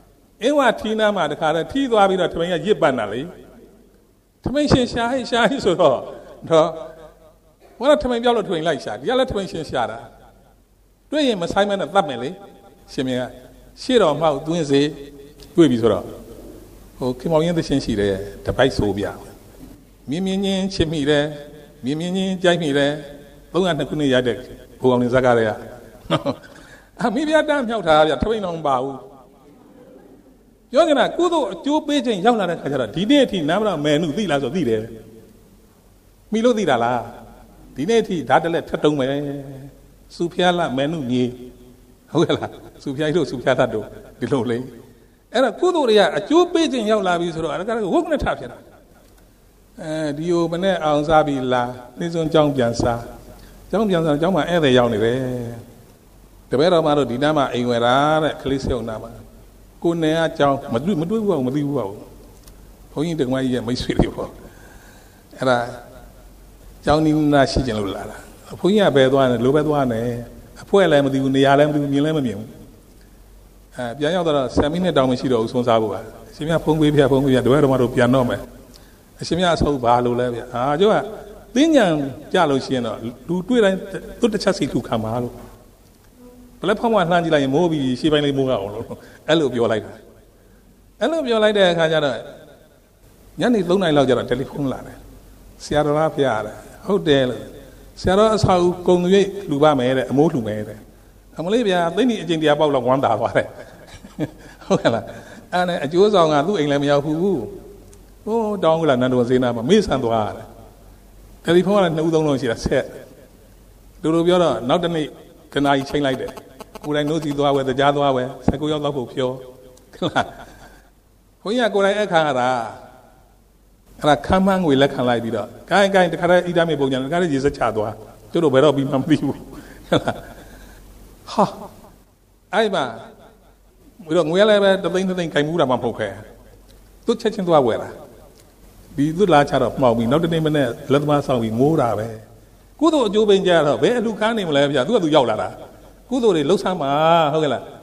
emว่าทีน่ามาตะขาที่သွားပြီးတော့ทำไมရရစ်ပတ်น่ะလေทำไมရှင်ရှာဟိရှာဟိဆိုတော့တော့ဘာလို့ทำไมပြောလို့ထွင်လိုက်ရှာဒီကလည်းทำไมရှင်ရှာတာတွေ့ရင်မဆိုင်မနဲ့တတ်မယ်လေရှင်မင်းကရှေ့တော်မှောက်သွင်းစေတွေ့ပြီဆိုတော့ဟိုခင်မောင်ရင်းသရှင်ရှိတယ်တပိုက်ဆိုပြမြင်းမြင်းချင်းချစ်မိတယ်မြင်းမြင်းချင်းကြိုက်မိတယ်သုံးရနှစ်ခုနှစ်ရတဲ့ဘိုးအောင်လင်းဇက်ကတွေကအမိပြတမ်းမြောက်ထားဗျထမိန်တော်မပါဘူးပြောကြတာကုသိုလ်အကျိုးပေးခြင်းရောက်လာတဲ့ခါကျတော့ဒီနေ့အထိနာမတော်မယ်နုသိလားဆိုသိတယ်မိလို့သိတာလားဒီနေ့အထိဓာတ်တလက်ထက်တုံးမယ်စုဖျားလာမယ်နုမြေဟုတ်ကဲ့လားစုဖျားကြီးတို့စုဖျားတတ်တို့ဒီလိုလေအဲ့တော့ကုသိုလ်တွေကအကျိုးပေးခြင်းရောက်လာပြီဆိုတော့အဲ့ဒါကဝုက္ကနထဖြစ်တာအဲဒီဟိုမနဲ့အောင်စားပြီလားနှင်းစွန်းကြောင်းပြန်စားကြောင်းပြန်စားကြောင်းမှာဧည့်သည်ရောက်နေတယ်တပည့်တော်မတို့ဒီနားမှာအိမ်ဝယ်တာတဲ့ခလေးစုံနာမှာကိုယ်နဲ့အကြောင်းမတွေ့မတွေ့ဘူးမသိဘူးပါဘူးဘုန်းကြီးတက္ကမကြီးရဲ့မိတ်ဆွေတွေပေါ့အဲ့ဒါကျောင်းနီးနားရှိကြလို့လာတာဘုန်းကြီးကပဲသွားတယ်လိုပဲသွားတယ်အဖွဲလည်းမသိဘူးနေရာလည်းမသိဘူးမြင်လည်းမမြင်ဘူးအဲပြန်ရောက်တော့ဆယ်မိနစ်တောင်မရှိတော့ဘူးဆုံးစားဖို့ပါအရှင်မြတ်ဖုံးပေးပြဖုံးပေးပြတပည့်တော်မတို့ပြန်တော့မယ်အရှင်မြတ်အဆုပ်ဘာလို့လဲဗျာအာကျိုးကသင်္ကြန်ကြလို့ရှိရင်တော့လူတွေ့တိုင်းသူ့တစ်ချက်စီထုခံပါလို့ဘလက်ဖောင်းမှလှမ်းကြည့်လိုက်ရင်မိုးပြီးရှေ့ပိုင်းလေးမိုးရအောင်လို့အဲ့လိုပြောလိုက်တာအဲ့လိုပြောလိုက်တဲ့အခါကျတော့ညနေသုံးနာရီလောက်ကျတော့တယ်လီဖုန်းလာတယ်ဆရာတော်ကဖျားတယ်ဟုတ်တယ်လို့ဆရာတော်အဆောက်ကုံရွေးလှူပါမယ်တဲ့အမိုးလှူမယ်တဲ့အမလေးဗျာသိနေအကျင့်တရားပေါက်တော့ဝမ်းသာသွားတယ်ဟုတ်ကဲ့လားအဲ့နဲ့အကျိုးဆောင်ကသူ့အိမ်လည်းမရောက်ဘူးဟိုတောင်းကလာနန္ဒဝစေနာမှာမေ့ဆန်သွားတယ်တယ်လီဖုန်းကလည်းနှစ်ဦးသုံးလုံးရှိတာဆက်လူလိုပြောတော့နောက်တစ်နေ့ခဏကြီးချိန်လိုက်တယ်ကိုယ်တိုင်နှုတ်စီသွားဝဲကြားသွားဝဲဆယ်ကိုရောက်တော့ဖို့ပြောဟုတ်လားဘုန်းကြီးကကိုယ်တိုင်အခါရတာအဲ့ဒါခမ်းမန်းငွေလက်ခံလိုက်ပြီးတော့ကိုင်းကိုင်းတခါတည်းဣဒမေပုံညာတခါတည်းရေစက်ချသွားတို့တို့ဘယ်တော့ပြီးမှမသိဘူးဟုတ်လားဟာအဲ့မှာဘယ်တော့ငွေလည်းပဲတသိန်းတသိန်းခိုင်မှုတာမှမဟုတ်ခဲသူချက်ချင်းသွားဝဲတာဒီသူလာချတော့မှောက်ပြီးနောက်တနေ့မနေ့လက်သမားဆောင်ပြီးငိုးတာပဲကုသိုလ်အကျိုးပေးကြတော့ဘယ်အလူခန်းနေမလဲဗျာသူကသူရောက်လာတာကုသိုလ်တွေလှုပ်ဆမ်းမှာဟုတ်ကဲ့လား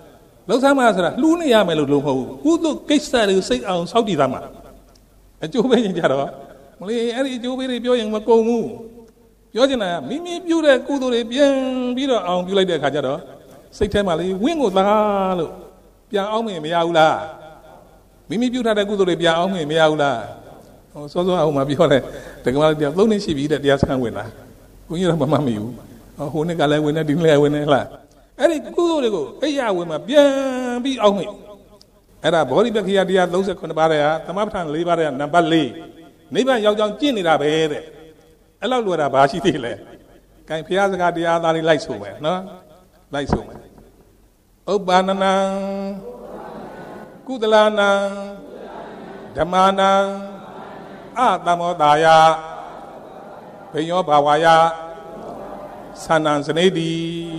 လောက်စားမှာဆိုတာလှူးနေရမယ်လို့လို့မဟုတ်ဘူးကုသိုလ်ကိစ္စတွေကိုစိတ်အောင်စောင့်တည်သားမှာအကျိုးပေးရင်ကြတော့မလေးအဲ့ဒီအကျိုးပေးတွေပြောရင်မကုန်ဘူးပြောချင်တာကမိမိပြုတဲ့ကုသိုလ်တွေပြန်ပြီးတော့အောင်ပြုလိုက်တဲ့အခါကျတော့စိတ်ထဲမှာလေဝင်းကိုသားလို့ပြန်အောင်မရင်မရဘူးလားမိမိပြုထားတဲ့ကုသိုလ်တွေပြန်အောင်မရင်မရဘူးလားဟိုစောစောအောင်မှပြောတယ်တက္ကမတရားသုံးနှစ်ရှိပြီတဲ့တရားစခန်းဝင်တာဘုန်းကြီးတော့မမှတ်မိဘူးဟိုနှစ်ကလည်းဝင်နေဒီနှစ်လည်းဝင်နေလားအဲ့ဒီကုသိုလ်တွေကိုအိယာဝင်မှာပြန်ပြီးအောင်မိအဲ့ဒါဘောဓိပက္ခိယတရားသုံးဆယ်ခုနှစ်ပါးတဲ့ဟာသမပဋ္ဌာန်၄ပါးတဲ့နံပါတ်၄နိဗ္ဗာန်ရောက်ကြောင်းကျင့်နေတာပဲတဲ့အဲ့လောက်လွယ်တာဘာရှိသေးလဲ။ကဲဘုရားစကားတရားသားလေးလိုက်ဆိုမယ်နော်။လိုက်ဆိုမယ်။ဥပ္ပန္နနံကုသလနံဓမ္မနံအတမောတာယဘိယောဘာဝါယသန္နံစနေတိ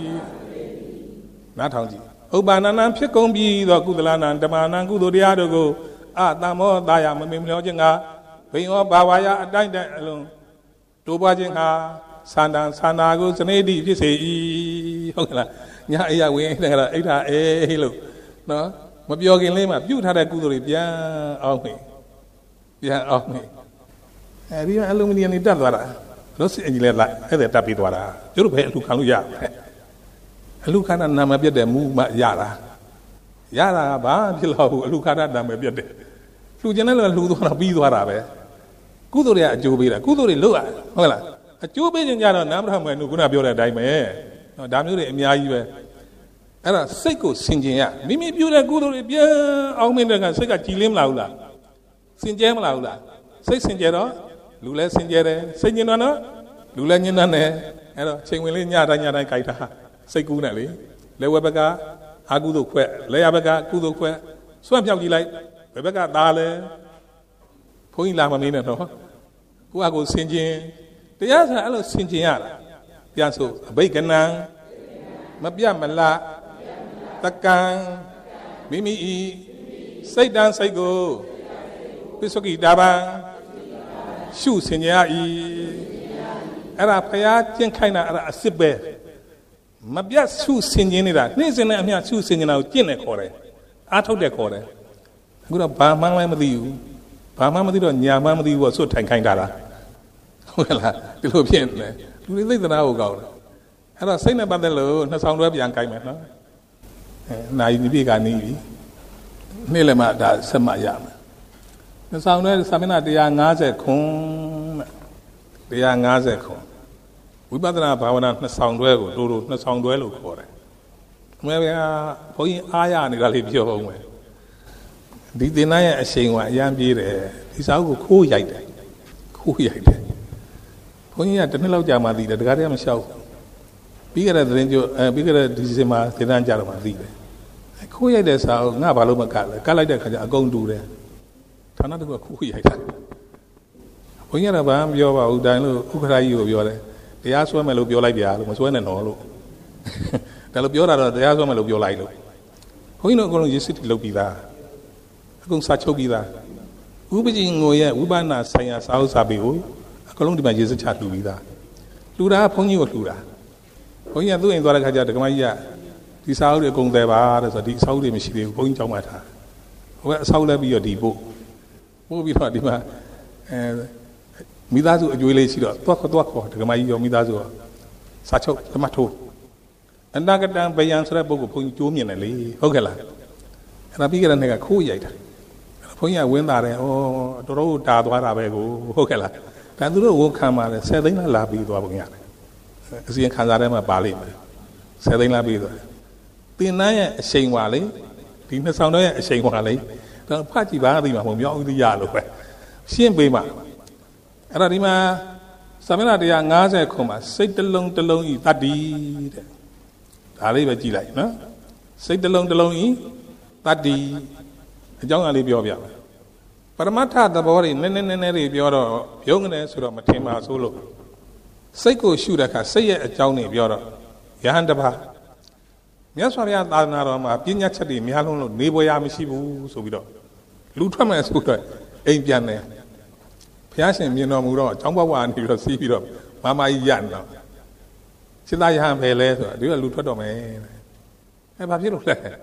နားထောင်ကြည့်ဥပ္ပန္နနံဖြစ်ကုန်ပြီးသောကုသလနံဓမ္မနံကုသိုလ်တရားတို့ကိုအတမောတာယမမေမလျောခြင်းကဘိယောဘာဝါယအတိုင်းတိုင်းအလုံးတိုးပွားခြင်းဟာသန္တာသန္တာကိုစနေတိဖြစ်စေ၏ဟုတ်ကဲ့လားညအိယာဝင်တယ်ကတော့အိဋ္ဌာအေးလို့နော်မပြောခင်လေးမှာပြုတ်ထားတဲ့ကုသိုလ်တွေပြန်အောင်မေပြန်အောင်မေအဲဒီကအလူမီနီယံနေတက်သွားတာလို့စီအင်ဂျီလဲလိုက်အဲ့ဒါတက်ပြီးသွားတာကျတို့ပဲအလူခံလို့ရအလူခန္ဓာနာမပြတ်တဲ့မူမှရတာရတာကဘာဖြစ်လို့အလူခန္ဓာနာမပြတ်တဲ့လှူခြင်းနဲ့လှူသွားတာပြီးသွားတာပဲကုသိုလ်တွေကအကျိုးပေးတာကုသိုလ်တွေလုပ်ရဟုတ်လားအကျိုးပေးခြင်းကြတော့နာမရမယ်နုခုနပြောတဲ့အတိုင်းပဲနော်ဒါမျိုးတွေအများကြီးပဲအဲ့ဒါစိတ်ကိုဆင်ခြင်ရမိမိပြုတဲ့ကုသိုလ်တွေပြန်အောင်မင်းတဲ့ကစိတ်ကကြည်လင်းမလာဘူးလားစင်ကြဲမလာဘူးလားစိတ်စင်ကြဲတော့လူလဲစင်ကြဲတယ်စိတ်ညင်တော့နော်လူလဲညင်တယ်အဲ့တော့ချိန်ဝင်လေးညတိုင်းညတိုင်းကြိုက်တာစိတ်ကူးနေလေလက်ဝဲဘက်ကအာကုသိုလ်ခွဲလက်ရဘက်ကကုသိုလ်ခွဲစွန့်ပြောက်ကြည့်လိုက်ဘယ်ဘက်ကသားလဲဘုန်းကြီးလာမမင်းနဲ့တော့ကိုယ့်အကိုဆင်ခြင်တရားဆိုအဲ့လိုဆင်ခြင်ရတာပြန်ဆိုအဘိက္ခဏံမပြတ်မလားတကံမိမိဤစိတ်တန်စိတ်ကိုပိဿကိတာပံရှုဆင်ခြင်ရ၏အဲ့ဒါဖယားကျင့်ခိုင်းတာအဲ့ဒါအစစ်ပဲမပြတ်ရှုဆင်ခြင်နေတာနေ့စဉ်နဲ့အမျှရှုဆင်ခြင်တာကိုကျင့်တယ်ခေါ်တယ်အားထုတ်တယ်ခေါ်တယ်အခုတော့ဘာမှလည်းမသိဘူးဘာမှမသိတော့ညာမှမသိဘူးပေါ့ဆွတ်ထိုင်ခိုင်းတာလားဟုတ်ကဲ့လားဒီလိုဖြစ်နေတယ်လူတွေသိသနာကိုကောင်းတယ်အဲ့တော့စိတ်နဲ့ပတ်သက်လို့နှစ်ဆောင်တွဲပြန်ခိုင်းမယ်နော်အဲနိုင်ဒီပြေကနေပြီနေ့လည်းမှဒါဆက်မှရမယ်နှစ်ဆောင်တွဲစာမျက်နှာone fiftyခွန်းတဲ့one fiftyခွန်းဝိပဿနာဘာဝနာနှစ်ဆောင်တွဲကိုတို့တို့နှစ်ဆောင်တွဲလို့ခေါ်တယ်အမေကဘုန်းကြီးအားရနေတာလေးပြောအောင်မယ်ဒီသင်္นานရဲ့အရှိန်ကအရန်ပြေးတယ်ဒီစာအုပ်ကိုခိုးရိုက်တယ်ခိုးရိုက်တယ်ဘုန်းကြီးကတစ်နှစ်လောက်ကြာမှသိတယ်တခါတည်းမလျှောက်ပြီးကြတဲ့သတင်းကြအဲပြီးကြတဲ့ဒီစင်မှာသင်္นานကြာတော့မှသိတယ်ခိုးရိုက်တဲ့စာအုပ်ငါဘာလို့မကလဲကတ်လိုက်တဲ့ခါကျအကုန်တူတယ်ဌာနတစ်ခုကခိုးရိုက်တာဘုန်းကြီးကဘာမှပြောပါဘူးတိုင်းလို့ဥက္ခရာကြီးကိုပြောတယ်တရားဆွဲမယ်လို့ပြောလိုက်ပြလို့မဆွဲနဲ့တော့လို့ဒါလို့ပြောတာတော့တရားဆွဲမယ်လို့ပြောလိုက်လို့ဘုန်းကြီးတို့အကုန်လုံးရစ်စစ်လုပ်ပြီးသားအကုန်စာချုပ်ပြီးသားဥပကြီးငိုရဲ့ဝိပဿနာဆိုင်ရာစာအုပ်စာပေကိုအကုန်လုံးဒီမှာရေစချလှူပြီးသားလှူတာဘုန်းကြီးကိုလှူတာဘုန်းကြီးကသူ့အိမ်သွားတဲ့ခါကျဒကမကြီးကဒီစာအုပ်တွေအကုန်တယ်ပါတဲ့ဆိုတော့ဒီစာအုပ်တွေမရှိသေးဘူးဘုန်းကြီးကြောင်းမှထားဟိုကအစာအုပ်လဲပြီးတော့ဒီပို့ပို့ပြီးတော့ဒီမှာအဲမိသားစုအကျွေးလေးရှိတော့သွားခေါ်သွားခေါ်ဒကမကြီးရောမိသားစုရောစာချုပ်လက်မှတ်ထိုးအနာဂတံဘယံဆိုတဲ့ပုဂ္ဂိုလ်ဘုန်းကြီးကျိုးမြင်တယ်လေဟုတ်ကဲ့လားအဲ့ဒါပြီးကြတဲ့နေ့ကခိုးရိုက်တာဘုန်းကြီးကဝင်းတာတယ်ဩတော်တော်တာသွားတာပဲကိုဟုတ်ကဲ့လားဒါသူတို့ဝန်ခံပါတယ်ဆယ်သိန်းလားလာပြီးသွားပုံရတယ်အစီရင်ခံစားထဲမှာပါလိမ့်မယ်ဆယ်သိန်းလားပြီးသွားသင်္นานရဲ့အရှိန်ဝါလေဒီနှစ်ဆောင်တော့ရဲ့အရှိန်ဝါလေဒါဖတ်ကြည့်ပါသိမှာမဟုတ်မြောက်ဦးသိရလို့ပဲရှင်းပေးမှာအဲ့ဒါဒီမှာစာမျက်နှာone fiftyခွန်မှာစိတ်တစ်လုံးတစ်လုံးဤတတ္တိတဲ့ဒါလေးပဲကြည့်လိုက်နော်စိတ်တစ်လုံးတစ်လုံးဤတတ္တိအကြောင်းအရာလေးပြောပြမယ်ပရမတ္ထသဘောတွေနည်းနည်းနည်းနည်းတွေပြောတော့ရုံးနေဆိုတော့မထင်ပါဆိုလို့စိတ်ကိုရှုတဲ့အခါစိတ်ရဲ့အကြောင်းတွေပြောတော့ယဟန်တပါမြတ်စွာဘုရားသာသနာတော်မှာပညာချက်တွေများလုံးလို့နေပွဲရမရှိဘူးဆိုပြီးတော့လူထွက်မယ်ဆိုတော့အိမ်ပြန်တယ်ဘုရားရှင်မြင်တော်မူတော့အကြောင်းဘဝကနေပြီးတော့စီးပြီးတော့မမကြီးရနေတော့စိတ္တယဟန်ပဲလဲဆိုတော့ဒီကလူထွက်တော်မယ်အဲဘာဖြစ်လို့လဲ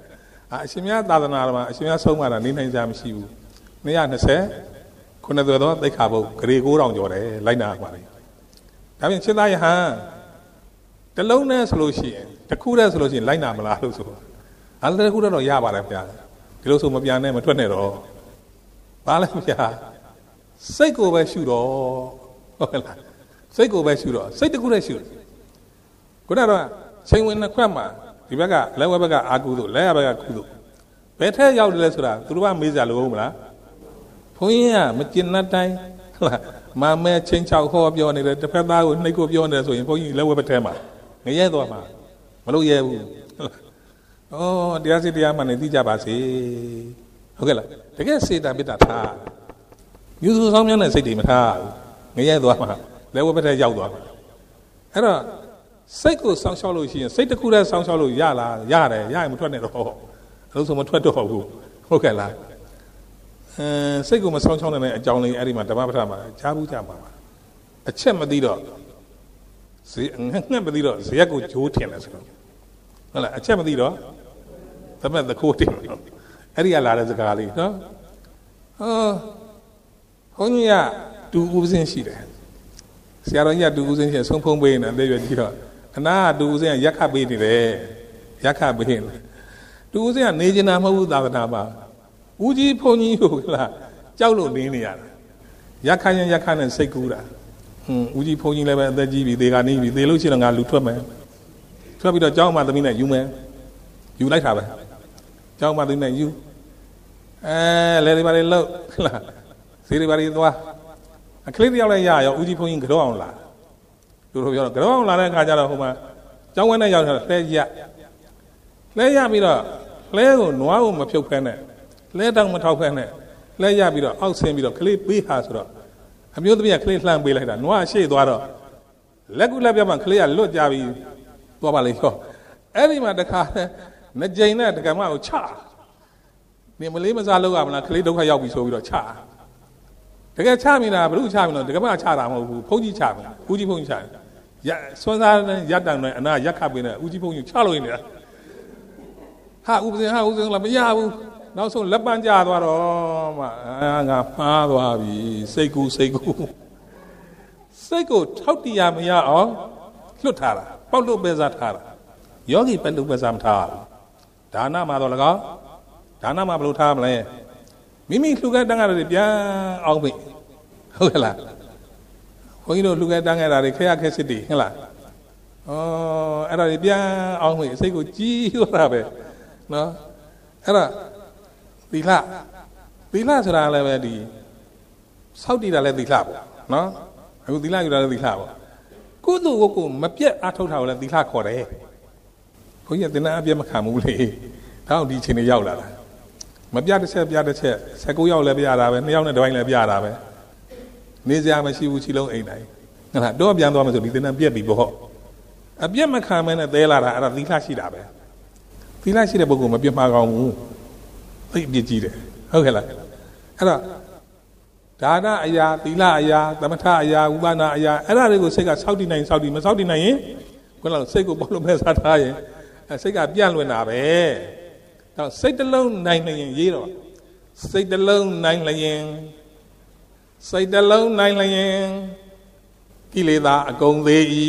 အရှင်မြတ်သာသနာတော်မှာအရှင်မြတ်ဆုံးမတာနေနိုင်ကြမရှိဘူးနှစ်ရာနှစ်ဆယ်ခုနှစ်သွဲသောသိက္ခာပုဒ်ဂရေကိုးထောင်ကျော်တယ်လိုက်နာပါလေဒါပြင်ရှင်သာယဟန်တလုံးနဲ့ဆိုလို့ရှိရင်တစ်ခုတည်းဆိုလို့ရှိရင်လိုက်နာမလားလို့ဆိုအဲ့ဒါတစ်ခုတည်းတော့ရပါတယ်ဗျာဒီလိုဆိုမပြန်နဲ့မထွက်နဲ့တော့ဘာလဲဗျာစိတ်ကိုပဲရှုတော့ဟုတ်ကဲ့လားစိတ်ကိုပဲရှုတော့စိတ်တစ်ခုတည်းရှုခုနကတော့ချိန်ဝင်နှစ်ခွက်မှာဒီဘက်ကလက်ဝဲဘက်ကအာကုသို့လက်ရဘက်ကကုသို့ဘယ်ထက်ရောက်တယ်လဲဆိုတာသူတို့ကမေးကြလို့မလားဘုန်းကြီးကမကျင်တဲ့တိုင်းဟုတ်လားမမဲချင်းချောက်ဟောပြောနေတယ်တစ်ဖက်သားကိုနှိပ်ကိုပြောနေတယ်ဆိုရင်ဘုန်းကြီးလက်ဝဲဘက်ထဲမှာငရဲသွားမှာမလို့ရဲဘူးဩတရားစီတရားမှန်နေသိကြပါစေဟုတ်ကဲ့လားတကယ်စေတာပိတ္တာထားယူဆဆောင်များတဲ့စိတ်တွေမထားငရဲသွားမှာလက်ဝဲဘက်ထဲရောက်သွားမှာအဲ့တော့စိတ်ကိုစောင့်ရှောက်လို့ရှိရင်စိတ်တစ်ခုတည်းစောင့်ရှောက်လို့ရလားရတယ်ရရင်မထွက်နဲ့တော့အဲ့လိုဆိုမထွက်တော့ဘူးဟုတ်ကဲ့လားအဲစိတ်ကိုမစောင့်ရှောက်နိုင်တဲ့အကြောင်းလေးအဲ့ဒီမှာဓမ္မပဋ္ဌာန်းမှာကြားဘူးကြပါပါအချက်မသိတော့ဇေငှက်မသိတော့ဇရက်ကိုဂျိုးထင်တယ်ဆိုတော့ဟုတ်လားအချက်မသိတော့သမက်သခိုးတင်အဲ့ဒီကလာတဲ့စကားလေးနော်ဟောဘုန်းကြီးကတူဦးစင်းရှိတယ်ဆရာတော်ကြီးကတူဦးစင်းရှိဆုံးဖုံးပေးနေတယ်ရွယ်ကြီးတော့အနာကတူဦးစင်းကရက်ခတ်ပေးနေတယ်ရက်ခတ်ပေးနေတူဦးစင်းကနေကျင်တာမဟုတ်ဘူးသာသနာမှာဦးကြီးဘုန်းကြီးကိုကလားကြောက်လို့နေနေရတယ်ရက်ခတ်ရင်ရက်ခတ်နဲ့စိတ်ကူးတာဟွန်းဦးကြီးဘုန်းကြီးလည်းပဲအသက်ကြီးပြီသေကနေပြီသေလို့ရှိရင်ငါလူထွက်မယ်ထွက်ပြီးတော့ကျောင်းမှာသမီးနဲ့ယူမယ်ယူလိုက်တာပဲကျောင်းမှာသမီးနဲ့ယူအဲလေဒီပါလေလို့ဟလားဈေးတွေပါလေသွားအခလေးတယောက်လည်းရရောဦးကြီးဘုန်းကြီးကြောအောင်လာသူတို့ပြောတော့ကြောအောင်လာတဲ့အခါကျတော့ဟိုမှာကျောင်းဝင်းနဲ့ရောက်တော့လှဲရလှဲရပြီးတော့လှဲကိုနွားကိုမဖြုတ်ဖဲနဲ့လှဲတောင်မထောက်ဖဲနဲ့လှဲရပြီးတော့အောက်ဆင်းပြီးတော့ကလေးပေးဟာဆိုတော့အမျိုးသမီးကကလေးလှမ်းပေးလိုက်တာနွားရှေ့သွားတော့လက်ကူလက်ပြမှာကလေးကလွတ်ကြပြီးသွားပါလေဟောအဲ့ဒီမှာတခါနကြိမ်နဲ့တကမကိုချနေမလေးမစားလို့ရမလားကလေးဒုက္ခရောက်ပြီဆိုပြီးတော့ချတကယ်ချမိတာဘလို့ချမိလို့တကမချတာမဟုတ်ဘူးဘုန်းကြီးချမိဦးကြီးဘုန်းကြီးချရဆွမ်းစားတဲ့ရက်တန်နဲ့အနာရက်ခပ်ပေးနေဦးကြီးဘုန်းကြီးချလို့နေတာဟာဦးစင်ဟာဦးစင်လာမရဘူးနောက်ဆုံးလက်ပန်းကျသွားတော့မှအာငါမှားသွားပြီစိတ်ကူစိတ်ကူစိတ်ကိုထောက်တရားမရအောင်လွတ်ထားတာပေါက်လို့ပဲစားထားတာယောဂီပဲလို့ပဲစားမထားဘူးဒါနမှာတော့၎င်းဒါနမှာဘယ်လိုထားမလဲမိမိလှူခဲ့တန်းကြတယ်ပြန်အောင်ပြီဟုတ်ကဲ့လားဘုန်းကြီးတို့လှူခဲ့တန်းခဲ့တာတွေခရခက်စစ်တွေဟုတ်လားဩအဲ့ဒါတွေပြန်အောင်ပြီစိတ်ကိုကြီးသွားတာပဲနော်အဲ့ဒါသီလသီလဆိုတာလည်းပဲဒီစောက်တည်တာလည်းသီလပေါ့နော်အခုသီလယူတာလည်းသီလပေါ့ကုသိုလ်ကိုကိုမပြတ်အထောက်ထားကိုလည်းသီလခေါ်တယ်ဘုန်းကြီးကသင်္နာအပြတ်မခံဘူးလေဒါအောင်ဒီအချိန်လေးရောက်လာတာမပြတစ်ချက်ပြတစ်ချက်ဆယ်ကိုးယောက်လည်းပြရတာပဲနှစ်ယောက်နဲ့တစ်ပိုင်းလည်းပြရတာပဲနေစရာမရှိဘူးချီလုံးအိမ်တိုင်းဟုတ်လားတော့ပြန်သွားမယ်ဆိုဒီသင်္နာပြတ်ပြီပေါ့အပြတ်မခံမဲနဲ့သဲလာတာအဲ့ဒါသီလရှိတာပဲသီလရှိတဲ့ပုဂ္ဂိုလ်မပြတ်မှာကောင်းဘူးသိပြည့်ကြည့်တယ်ဟုတ်ကဲ့လားအဲ့တော့ဒါနအရာသီလအရာသမထအရာဥပနာအရာအဲ့ဒါတွေကိုစိတ်ကစောင့်တည်နိုင်စောင့်တည်မစောင့်တည်နိုင်ရင်ခုနကစိတ်ကိုပေါလို့ပဲစားထားရင်စိတ်ကပြန့်လွင်တာပဲတော့စိတ်တစ်လုံးနိုင်လျင်ရေးတော့စိတ်တစ်လုံးနိုင်လျင်စိတ်တစ်လုံးနိုင်လျင်ကိလေသာအကုန်သေး၏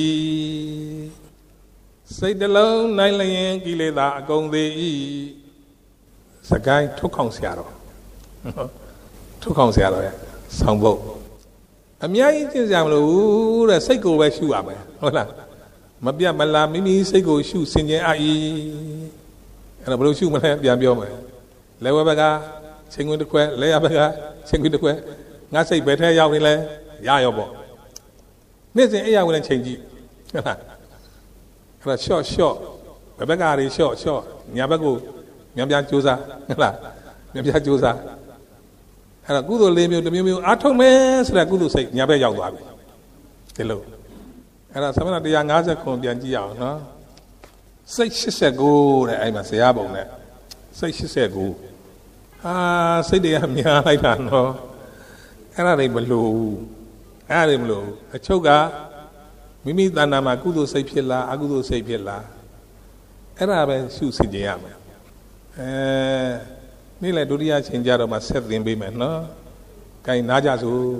စိတ်တစ်လုံးနိုင်လျင်ကိလေသာအကုန်သေး၏စကိုင်းထုတ်ခေါင်ဆရာတော်ထုတ်ခေါင်ဆရာတော်ရဲ့ဆောင်းဖို့အများကြီးသင်ကြမလို့တဲ့စိတ်ကိုပဲရှုရမယ်ဟုတ်လားမပြတ်မလားမိမိစိတ်ကိုရှုစင်ကြင်အာဤအဲ့တော့ဘယ်လိုရှုမလဲပြန်ပြောမယ်လဲဝဲဘက်ကချိန်ခွင်တစ်ခွဲလဲရဘက်ကချိန်ခွင်တစ်ခွဲငါစိတ်ဘယ်ထဲရောက်နေလဲရရောပေါ့နေ့စဉ်အဲ့ရဝင်ချိန်ကြည့်ဟုတ်လားအဲ့တော့ short short ဘယ်ဘက်ကတွေ short short ညာဘက်ကိုမြန်ပြန်ကြိုးစားဟုတ်လားမြန်ပြန်ကြိုးစားအဲ့တော့ကုသိုလ်လေးမျိုးတစ်မျိုးမျိုးအားထုတ်မယ်ဆိုတဲ့ကုသိုလ်စိတ်ညာဘက်ရောက်သွားပြီဒီလိုအဲ့ဒါသမဏတရား၅၀ခုပြန်ကြည့်ရအောင်နော်စိတ်၈၉တဲ့အဲ့မှာဇရာပုံနဲ့စိတ်၈၉ဟာစိတ်တွေကများလိုက်တာနော်အဲ့ဒါတွေမလို့အဲ့ဒါတွေမလို့အချုပ်ကမိမိတဏ္ဍာမှာကုသိုလ်စိတ်ဖြစ်လားအကုသိုလ်စိတ်ဖြစ်လားအဲ့ဒါပဲရှုစစ်ကြရမယ်အဲနေ့လေဒုတိယချိန်ကြတော့မှဆက်သင်ပေးမယ်နော်။ကိုင်နားကြစို့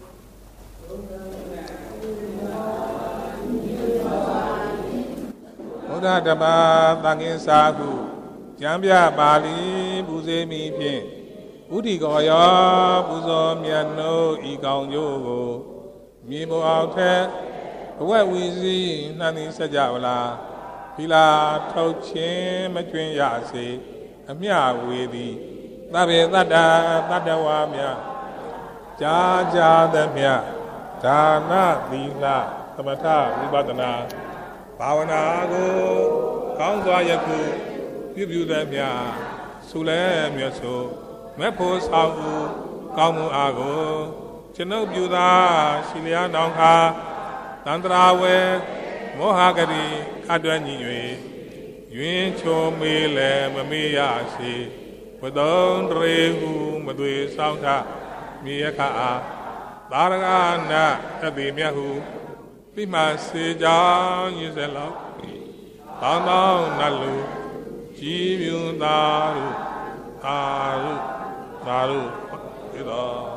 ဘုရားဓမ္မသံဃင်စာဟုကျမ်းပြပါဠိပူဇေမိဖြင့်ဥဒိကောယောပူဇော်မြတ်နိုးဤကောင်းကျိုးကိုမြေပေါ်အောင်ထက်ဘဝဝီစီနှံ့သည်ဆက်ကြဝလားဖီလာထုတ်ခြင်းမကျွင်းရစေအမြဝေသည်သဗ္ဗေတတ္တတတ္တဝါမြကြာကြာသမျှဒါနသီလသမထဝိပဿနာဘာဝနာကိုကောင်းစွာယခုပြုပြုသမျှဆုလဲမြတ်ဆိုမဲ့ဖို့ဆောင်ဦးကောင်းမှုအားကိုကျွန်ုပ်ပြုသာရှိလျားနောင်ခါတန္တရာဝေမောဟဂတိခတ်တွယ်ညီ၍ယွင်းချုံမေးလဲမမေးရစေဘုသုံးတရေဟုမသွေဆောင်ထမြေယခအားသာရကနာအတိမြတ်ဟုပြမစေကြောင်းရည်စလောက်တောင်းတောင်းနတ်လူကြည်မြူသာရုသာရုသာရုဒီတော်